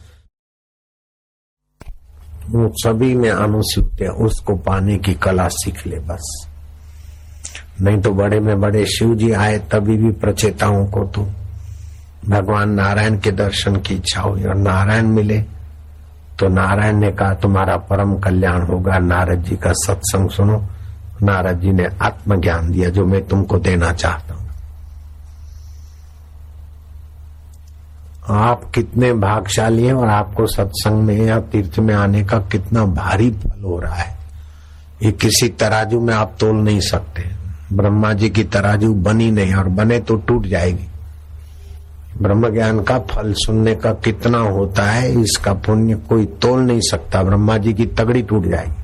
वो सभी में अनुसूत है, उसको पाने की कला सीख ले बस। नहीं तो बड़े में बड़े शिव जी आए तभी भी प्रचेताओं को तो भगवान नारायण के दर्शन की इच्छा हुई, और नारायण मिले तो नारायण ने कहा तुम्हारा परम कल्याण होगा। नारद जी का सत्संग सुनो। नारद जी ने आत्मज्ञान दिया जो मैं तुमको देना चाहता हूं। आप कितने भाग्यशाली हैं और आपको सत्संग में या तीर्थ में आने का कितना भारी फल हो रहा है, ये किसी तराजू में आप तोल नहीं सकते। ब्रह्मा जी की तराजू बनी नहीं, और बने तो टूट जाएगी। ब्रह्म ज्ञान का फल सुनने का कितना होता है, इसका पुण्य कोई तोल नहीं सकता। ब्रह्मा जी की तगड़ी टूट जाएगी।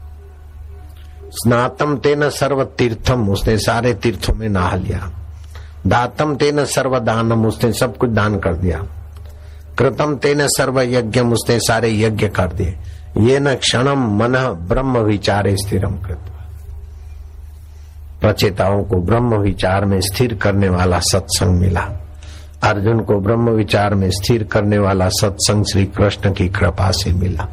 स्नातम तेन सर्व तीर्थम, उसने सारे तीर्थों में नहा लिया। दातम तेन सर्व दानम, उसने सब कुछ दान कर दिया। कृतम तेन सर्व यज्ञम, उसने सारे यज्ञ कर दिए। ये न क्षणम मन ब्रह्म विचारे स्थिरम कृत्वा। प्रचेताओं को ब्रह्म विचार में स्थिर करने वाला सत्संग मिला। अर्जुन को ब्रह्म विचार में स्थिर करने वाला सत्संग श्री कृष्ण की कृपा से मिला।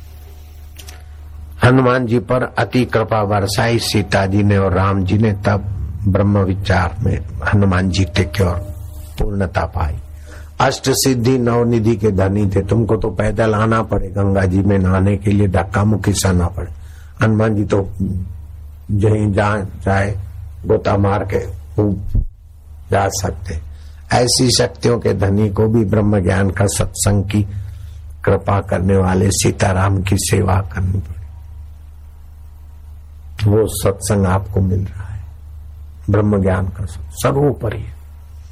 हनुमान जी पर अति कृपा बरसाई सीता जी ने और राम जी ने, तब ब्रह्म विचार में हनुमान जी टिके और पूर्णता पाई। अष्ट सिद्धि नवनिधि के धनी थे। तुमको तो पैदल आना पड़े, गंगा जी में नहाने के लिए धक्का मुक्की सहना पड़े। हनुमान जी तो जहीं जहां चाहे गोता मार के जा सकते। ऐसी शक्तियों के धनी को भी ब्रह्म ज्ञान का सत्संग की कृपा करने वाले सीताराम की सेवा करनी पड़ी। वो सत्संग आपको मिल रहा है, ब्रह्म ज्ञान का सर्वोपरि है।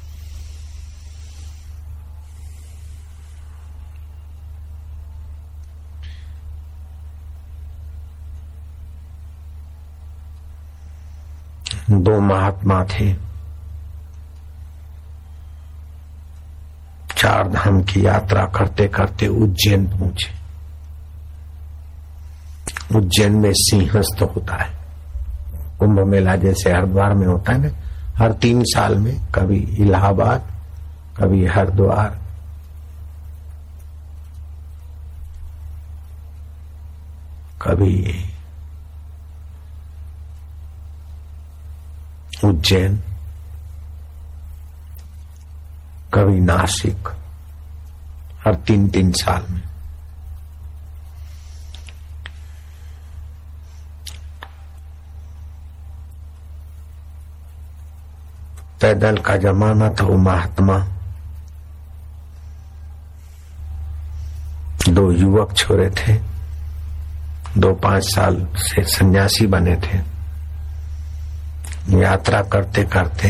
दो महात्मा थे, चार धाम की यात्रा करते करते उज्जैन पहुंचे। उज्जैन में सिंहस्थ होता है, कुंभ मेला जैसे हरिद्वार में होता है ना, हर 3 साल में, कभी इलाहाबाद, कभी हरिद्वार, कभी उज्जैन, कभी नासिक, हर 3-3 साल में। पैदल का जमाना था। वो महात्मा 2 युवक छोरे थे, 2-5 साल से सन्यासी बने थे। यात्रा करते करते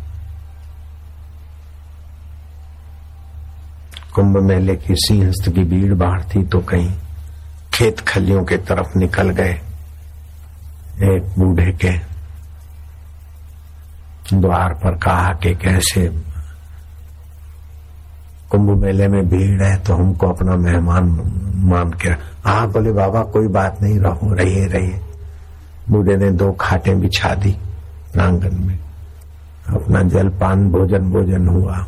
कुंभ मेले की सिंहस्थ की भीड़ भाड़ थी तो कहीं खेत खलियों के तरफ निकल गए। एक बूढ़े के द्वार पर कहा कि कैसे कुंभ मेले में भीड़ है तो हमको अपना मेहमान मान के। हाँ बोले बाबा कोई बात नहीं, रहो, रहिए। बूढ़े ने 2 खाटें बिछा दी प्रांगण में। अपना जलपान भोजन हुआ।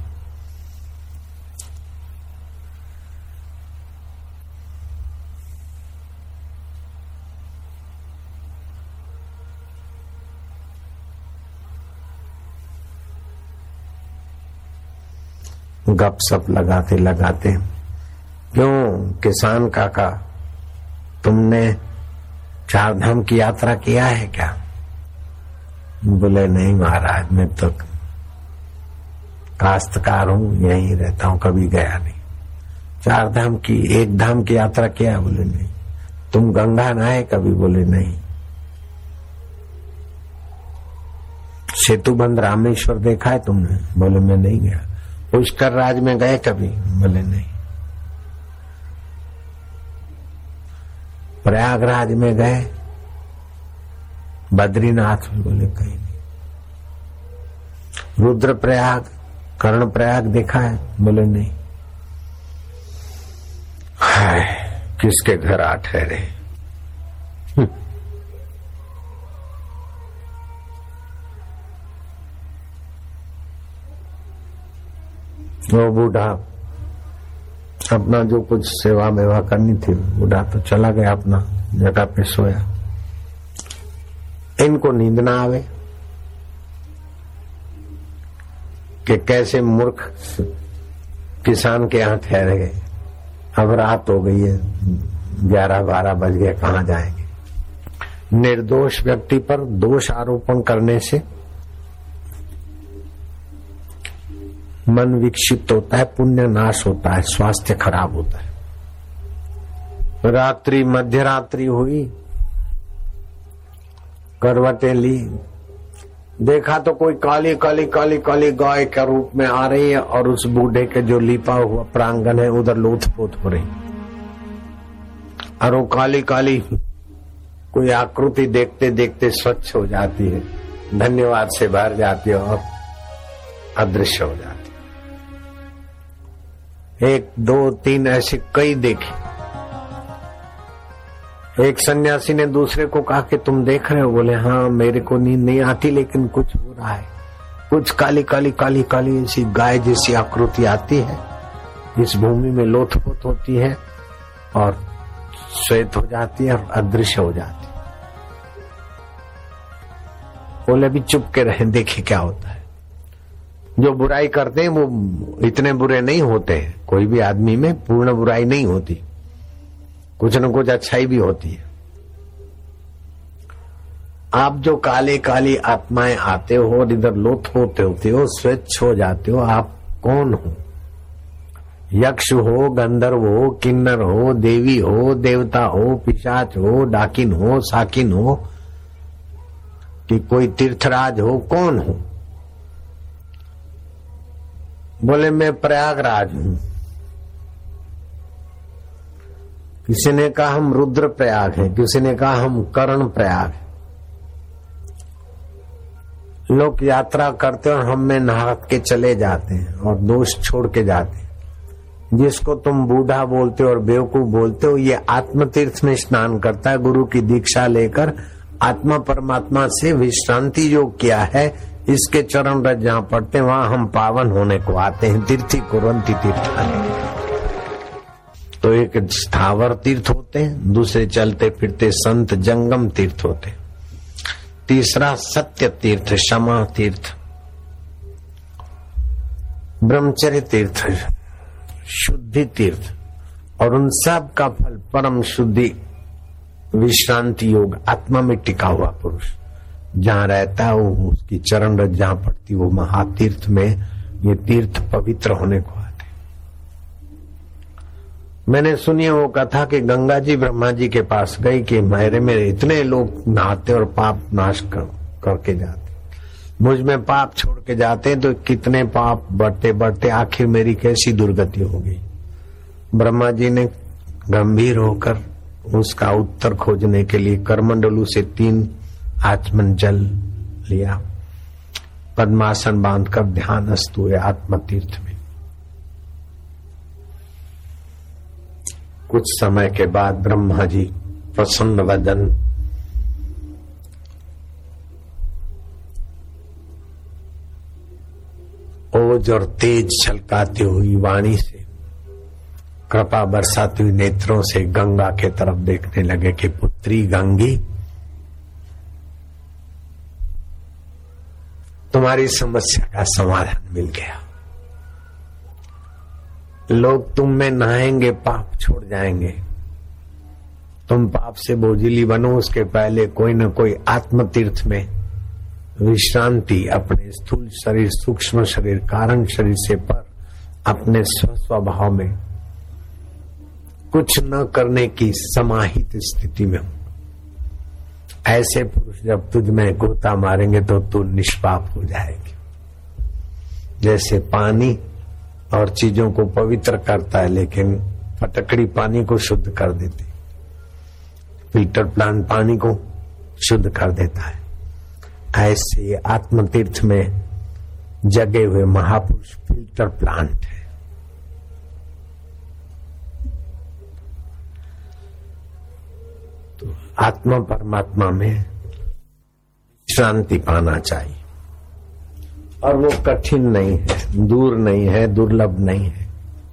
गप सप लगाते लगाते, क्यों किसान काका, तुमने 4 धाम की यात्रा किया है क्या? बोले नहीं महाराज, मैं तो काश्तकार हूं, यहीं रहता हूं, कभी गया नहीं। 4 धाम की, 1 धाम की यात्रा किया? बोले नहीं। तुम गंगा नहाए कभी? बोले नहीं। सेतुबंध रामेश्वर देखा है तुमने? बोले मैं नहीं गया। पुष्कर राज में गए कभी? बोले नहीं। प्रयागराज में गए? बद्रीनाथ में? बोले कहीं नहीं। रुद्रप्रयाग, कर्णप्रयाग देखा है? बोले नहीं। हाय, किसके घर आ ठहरे। वो बूढ़ा अपना जो कुछ सेवा मेवा करनी थी, बूढ़ा तो चला गया, अपना जगह पे सोया। इनको नींद ना आवे कि कैसे मूर्ख किसान के यहाँ ठहरे गए। अब रात हो गई है, 11-12 बज गए, कहाँ जाएंगे। निर्दोष व्यक्ति पर दोष आरोपण करने से मन विक्षिप्त होता है, पुण्य नाश होता है, स्वास्थ्य खराब होता है। रात्रि मध्य रात्रि हुई, करवटें ली, देखा तो कोई काली काली काली काली गाय के रूप में आ रही है और उस बूढ़े के जो लिपा हुआ प्रांगण है उधर लोथपोथ हो रही। और वो काली काली कोई आकृति देखते देखते स्वच्छ हो जाती है, धन्यवाद से भर जाती है और अदृश्य हो जाती है। 1, 2, 3 ऐसे कई देखी। एक सन्यासी ने दूसरे को कहा कि तुम देख रहे हो? बोले हाँ, मेरे को नींद नहीं आती, लेकिन कुछ हो रहा है। कुछ काली काली काली काली ऐसी गाय जैसी आकृति आती है, इस भूमि में लोथपोथ होती है और श्वेत हो जाती है और अदृश्य हो जाती है। बोले अभी चुप के रहे, देखे क्या होता है। जो बुराई करते हैं वो इतने बुरे नहीं होते हैं। कोई भी आदमी में पूर्ण बुराई नहीं होती, कुछ न कुछ अच्छाई भी होती है। आप जो काले काली आत्माएं आते हो और इधर लोथपोथ होते हो, स्वच्छ हो जाते हो, आप कौन हो? यक्ष हो, गंधर्व हो, किन्नर हो, देवी हो, देवता हो, पिशाच हो, डाकिन हो, साकिन हो कि कोई तीर्थराज हो, कौन हो? बोले मैं प्रयागराज हूं। किसी ने कहा हम रुद्र प्रयाग हैं, किसी ने कहा हम कर्ण प्रयाग हैं। लोग यात्रा करते और हम में नहा के चले जाते हैं और दोष छोड़ के जाते हैं। जिसको तुम बूढ़ा बोलते हो और बेवकूफ बोलते हो, ये आत्म तीर्थ में स्नान करता है। गुरु की दीक्षा लेकर आत्मा परमात्मा से विश्रांति योग किया है, इसके चरण रज जहाँ पड़ते हैं वहां हम पावन होने को आते हैं। तीर्थी कुरंती तीर्थानि। तो एक स्थावर तीर्थ होते हैं, दूसरे चलते फिरते संत जंगम तीर्थ होते हैं, तीसरा सत्य तीर्थ, क्षमा तीर्थ, ब्रह्मचर्य तीर्थ, शुद्धि तीर्थ, और उन सब का फल परम शुद्धि, विश्रांति योग, आत्मा में टिका हुआ पुरुष जहां रहता है वो उसकी चरण रज जहां पड़ती वो महातीर्थ में ये तीर्थ पवित्र होने को आते। मैंने सुनी वो कथा कि गंगा जी ब्रह्मा जी के पास गई कि मेरे इतने लोग नहाते और पाप नाश करके जाते, मुझ में पाप छोड़ के जाते तो कितने पाप बढ़ते बढ़ते आखिर मेरी कैसी दुर्गति हो गई। ब्रह्मा जी ने गंभीर होकर उसका उत्तर खोजने के लिए करमंडलू से 3 आचमन जल लिया, पद्मासन बांधकर ध्यानस्थ हुए आत्म तीर्थ में। कुछ समय के बाद ब्रह्मा जी प्रसन्न वदन ओज और तेज छलकाती हुई वाणी से, कृपा बरसाती हुई नेत्रों से गंगा के तरफ देखने लगे कि पुत्री गंगी, तुम्हारी समस्या का समाधान मिल गया। लोग तुम में नहाएंगे, पाप छोड़ जाएंगे। तुम पाप से बोझिली बनो, उसके पहले कोई न कोई आत्म तीर्थ में विश्रांति अपने स्थूल शरीर, सूक्ष्म शरीर, कारण शरीर से पर अपने स्वभाव में कुछ न करने की समाहित स्थिति में हो। ऐसे पुरुष जब तुझ में गोता मारेंगे तो तू निष्पाप हो जाएगी। जैसे पानी और चीजों को पवित्र करता है, लेकिन फटकड़ी पानी को शुद्ध कर देती, फिल्टर प्लांट पानी को शुद्ध कर देता है, ऐसे आत्म तीर्थ में जगे हुए महापुरुष फिल्टर प्लांट है। तो आत्मा परमात्मा में शांति पाना चाहिए, और वो कठिन नहीं है, दूर नहीं है, दुर्लभ नहीं है।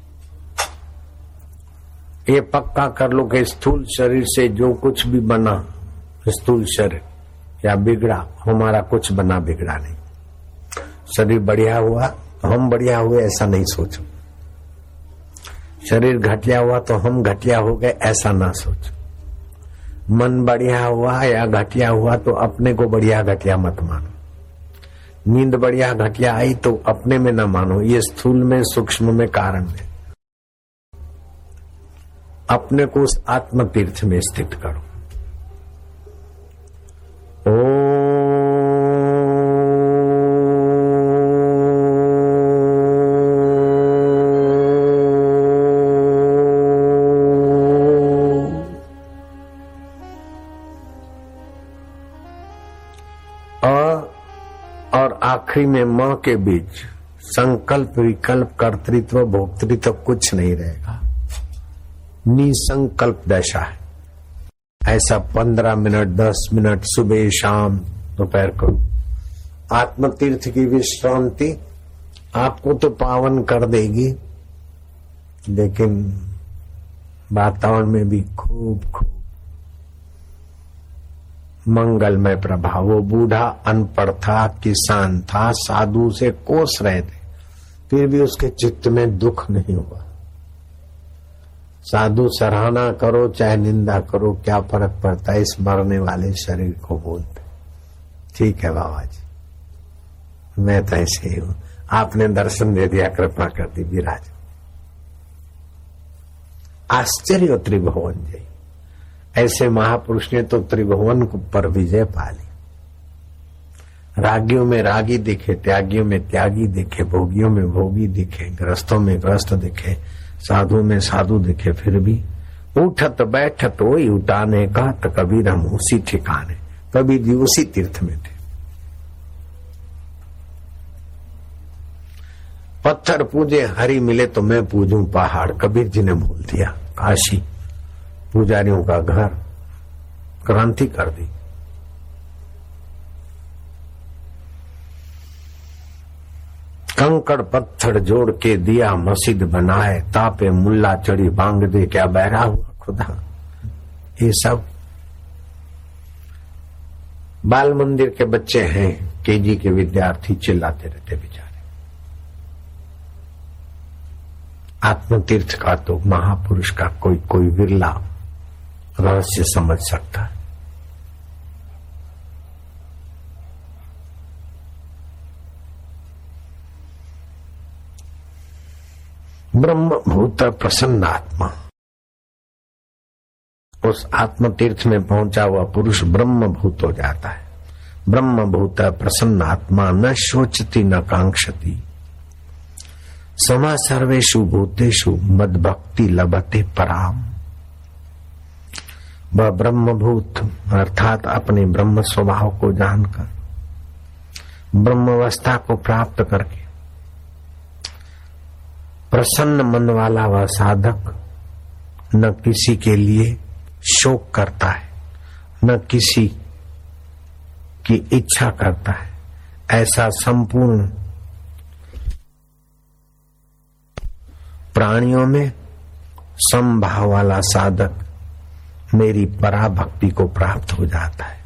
ये पक्का कर लो कि स्थूल शरीर से जो कुछ भी बना, स्थूल शरीर या बिगड़ा, हमारा कुछ बना बिगड़ा नहीं। शरीर बढ़िया हुआ तो हम बढ़िया हुए ऐसा नहीं सोचो, शरीर घटिया हुआ तो हम घटिया हो गए ऐसा ना सोचो। मन बढ़िया हुआ या घटिया हुआ तो अपने को बढ़िया घटिया मत मानो। नींद बढ़िया घटिया आई तो अपने में न मानो, ये स्थूल में सूक्ष्म में कारण है। अपने को उस आत्म तीर्थ में स्थित करो। और आखिरी में मां के बीच संकल्प, विकल्प, कर्तृत्व, भोक्तृत्व कुछ नहीं रहेगा। निसंकल्प दशा है। ऐसा 15 मिनट 10 मिनट सुबह शाम दोपहर को आत्म तीर्थ की विश्रांति आपको तो पावन कर देगी, लेकिन वातावरण में भी खूब खूब मंगलमय प्रभाव। वो बूढ़ा अनपढ़ था, किसान था, साधु से कोस रहे थे, फिर भी उसके चित्त में दुख नहीं हुआ। साधु सराहना करो चाहे निंदा करो, क्या फर्क पड़ता है, इस मरने वाले शरीर को बोलते। ठीक है बाबा जी, मैं तो ऐसे ही हूं, आपने दर्शन दे दिया, कृपा कर दी, विराज। आश्चर्य त्रिभुवन जय। ऐसे महापुरुष ने तो त्रिभुवन पर विजय पा ली। रागियों में रागी दिखे, त्यागियों में त्यागी दिखे, भोगियों में भोगी दिखे, ग्रस्तों में ग्रस्त दिखे, साधु में साधु दिखे, फिर भी उठत बैठत वही उठाने का, तो कबीर हम उसी ठिकाने, कबीर जी उसी तीर्थ में थे। पत्थर पूजे हरि मिले तो मैं पूजूं पहाड़, कबीर जी ने बोल दिया। काशी पुजारियों का घर, क्रांति कर दी। कंकड़ पत्थर जोड़ के दिया मस्जिद बनाए, तापे मुल्ला चढ़ी बांग दे, क्या बहरा हुआ खुदा। ये सब बाल मंदिर के बच्चे हैं, केजी के विद्यार्थी चिल्लाते रहते बेचारे। आत्म तीर्थ का तो महापुरुष का कोई कोई विरला रहस्य समझ सकता है। ब्रह्म भूत प्रसन्न आत्मा, उस आत्म तीर्थ में पहुंचा हुआ पुरुष ब्रह्म भूत हो जाता है। ब्रह्म भूत प्रसन्न आत्मा न शोचती न कांक्षती, समा सर्वेषु भूतेषु मद भक्ति लभते पराम। वह ब्रह्मभूत अर्थात अपने ब्रह्म स्वभाव को जानकर, ब्रह्मावस्था को प्राप्त करके प्रसन्न मन वाला वह साधक न किसी के लिए शोक करता है, न किसी की इच्छा करता है। ऐसा संपूर्ण प्राणियों में समभाव वाला साधक मेरी पराभक्ति को प्राप्त हो जाता है।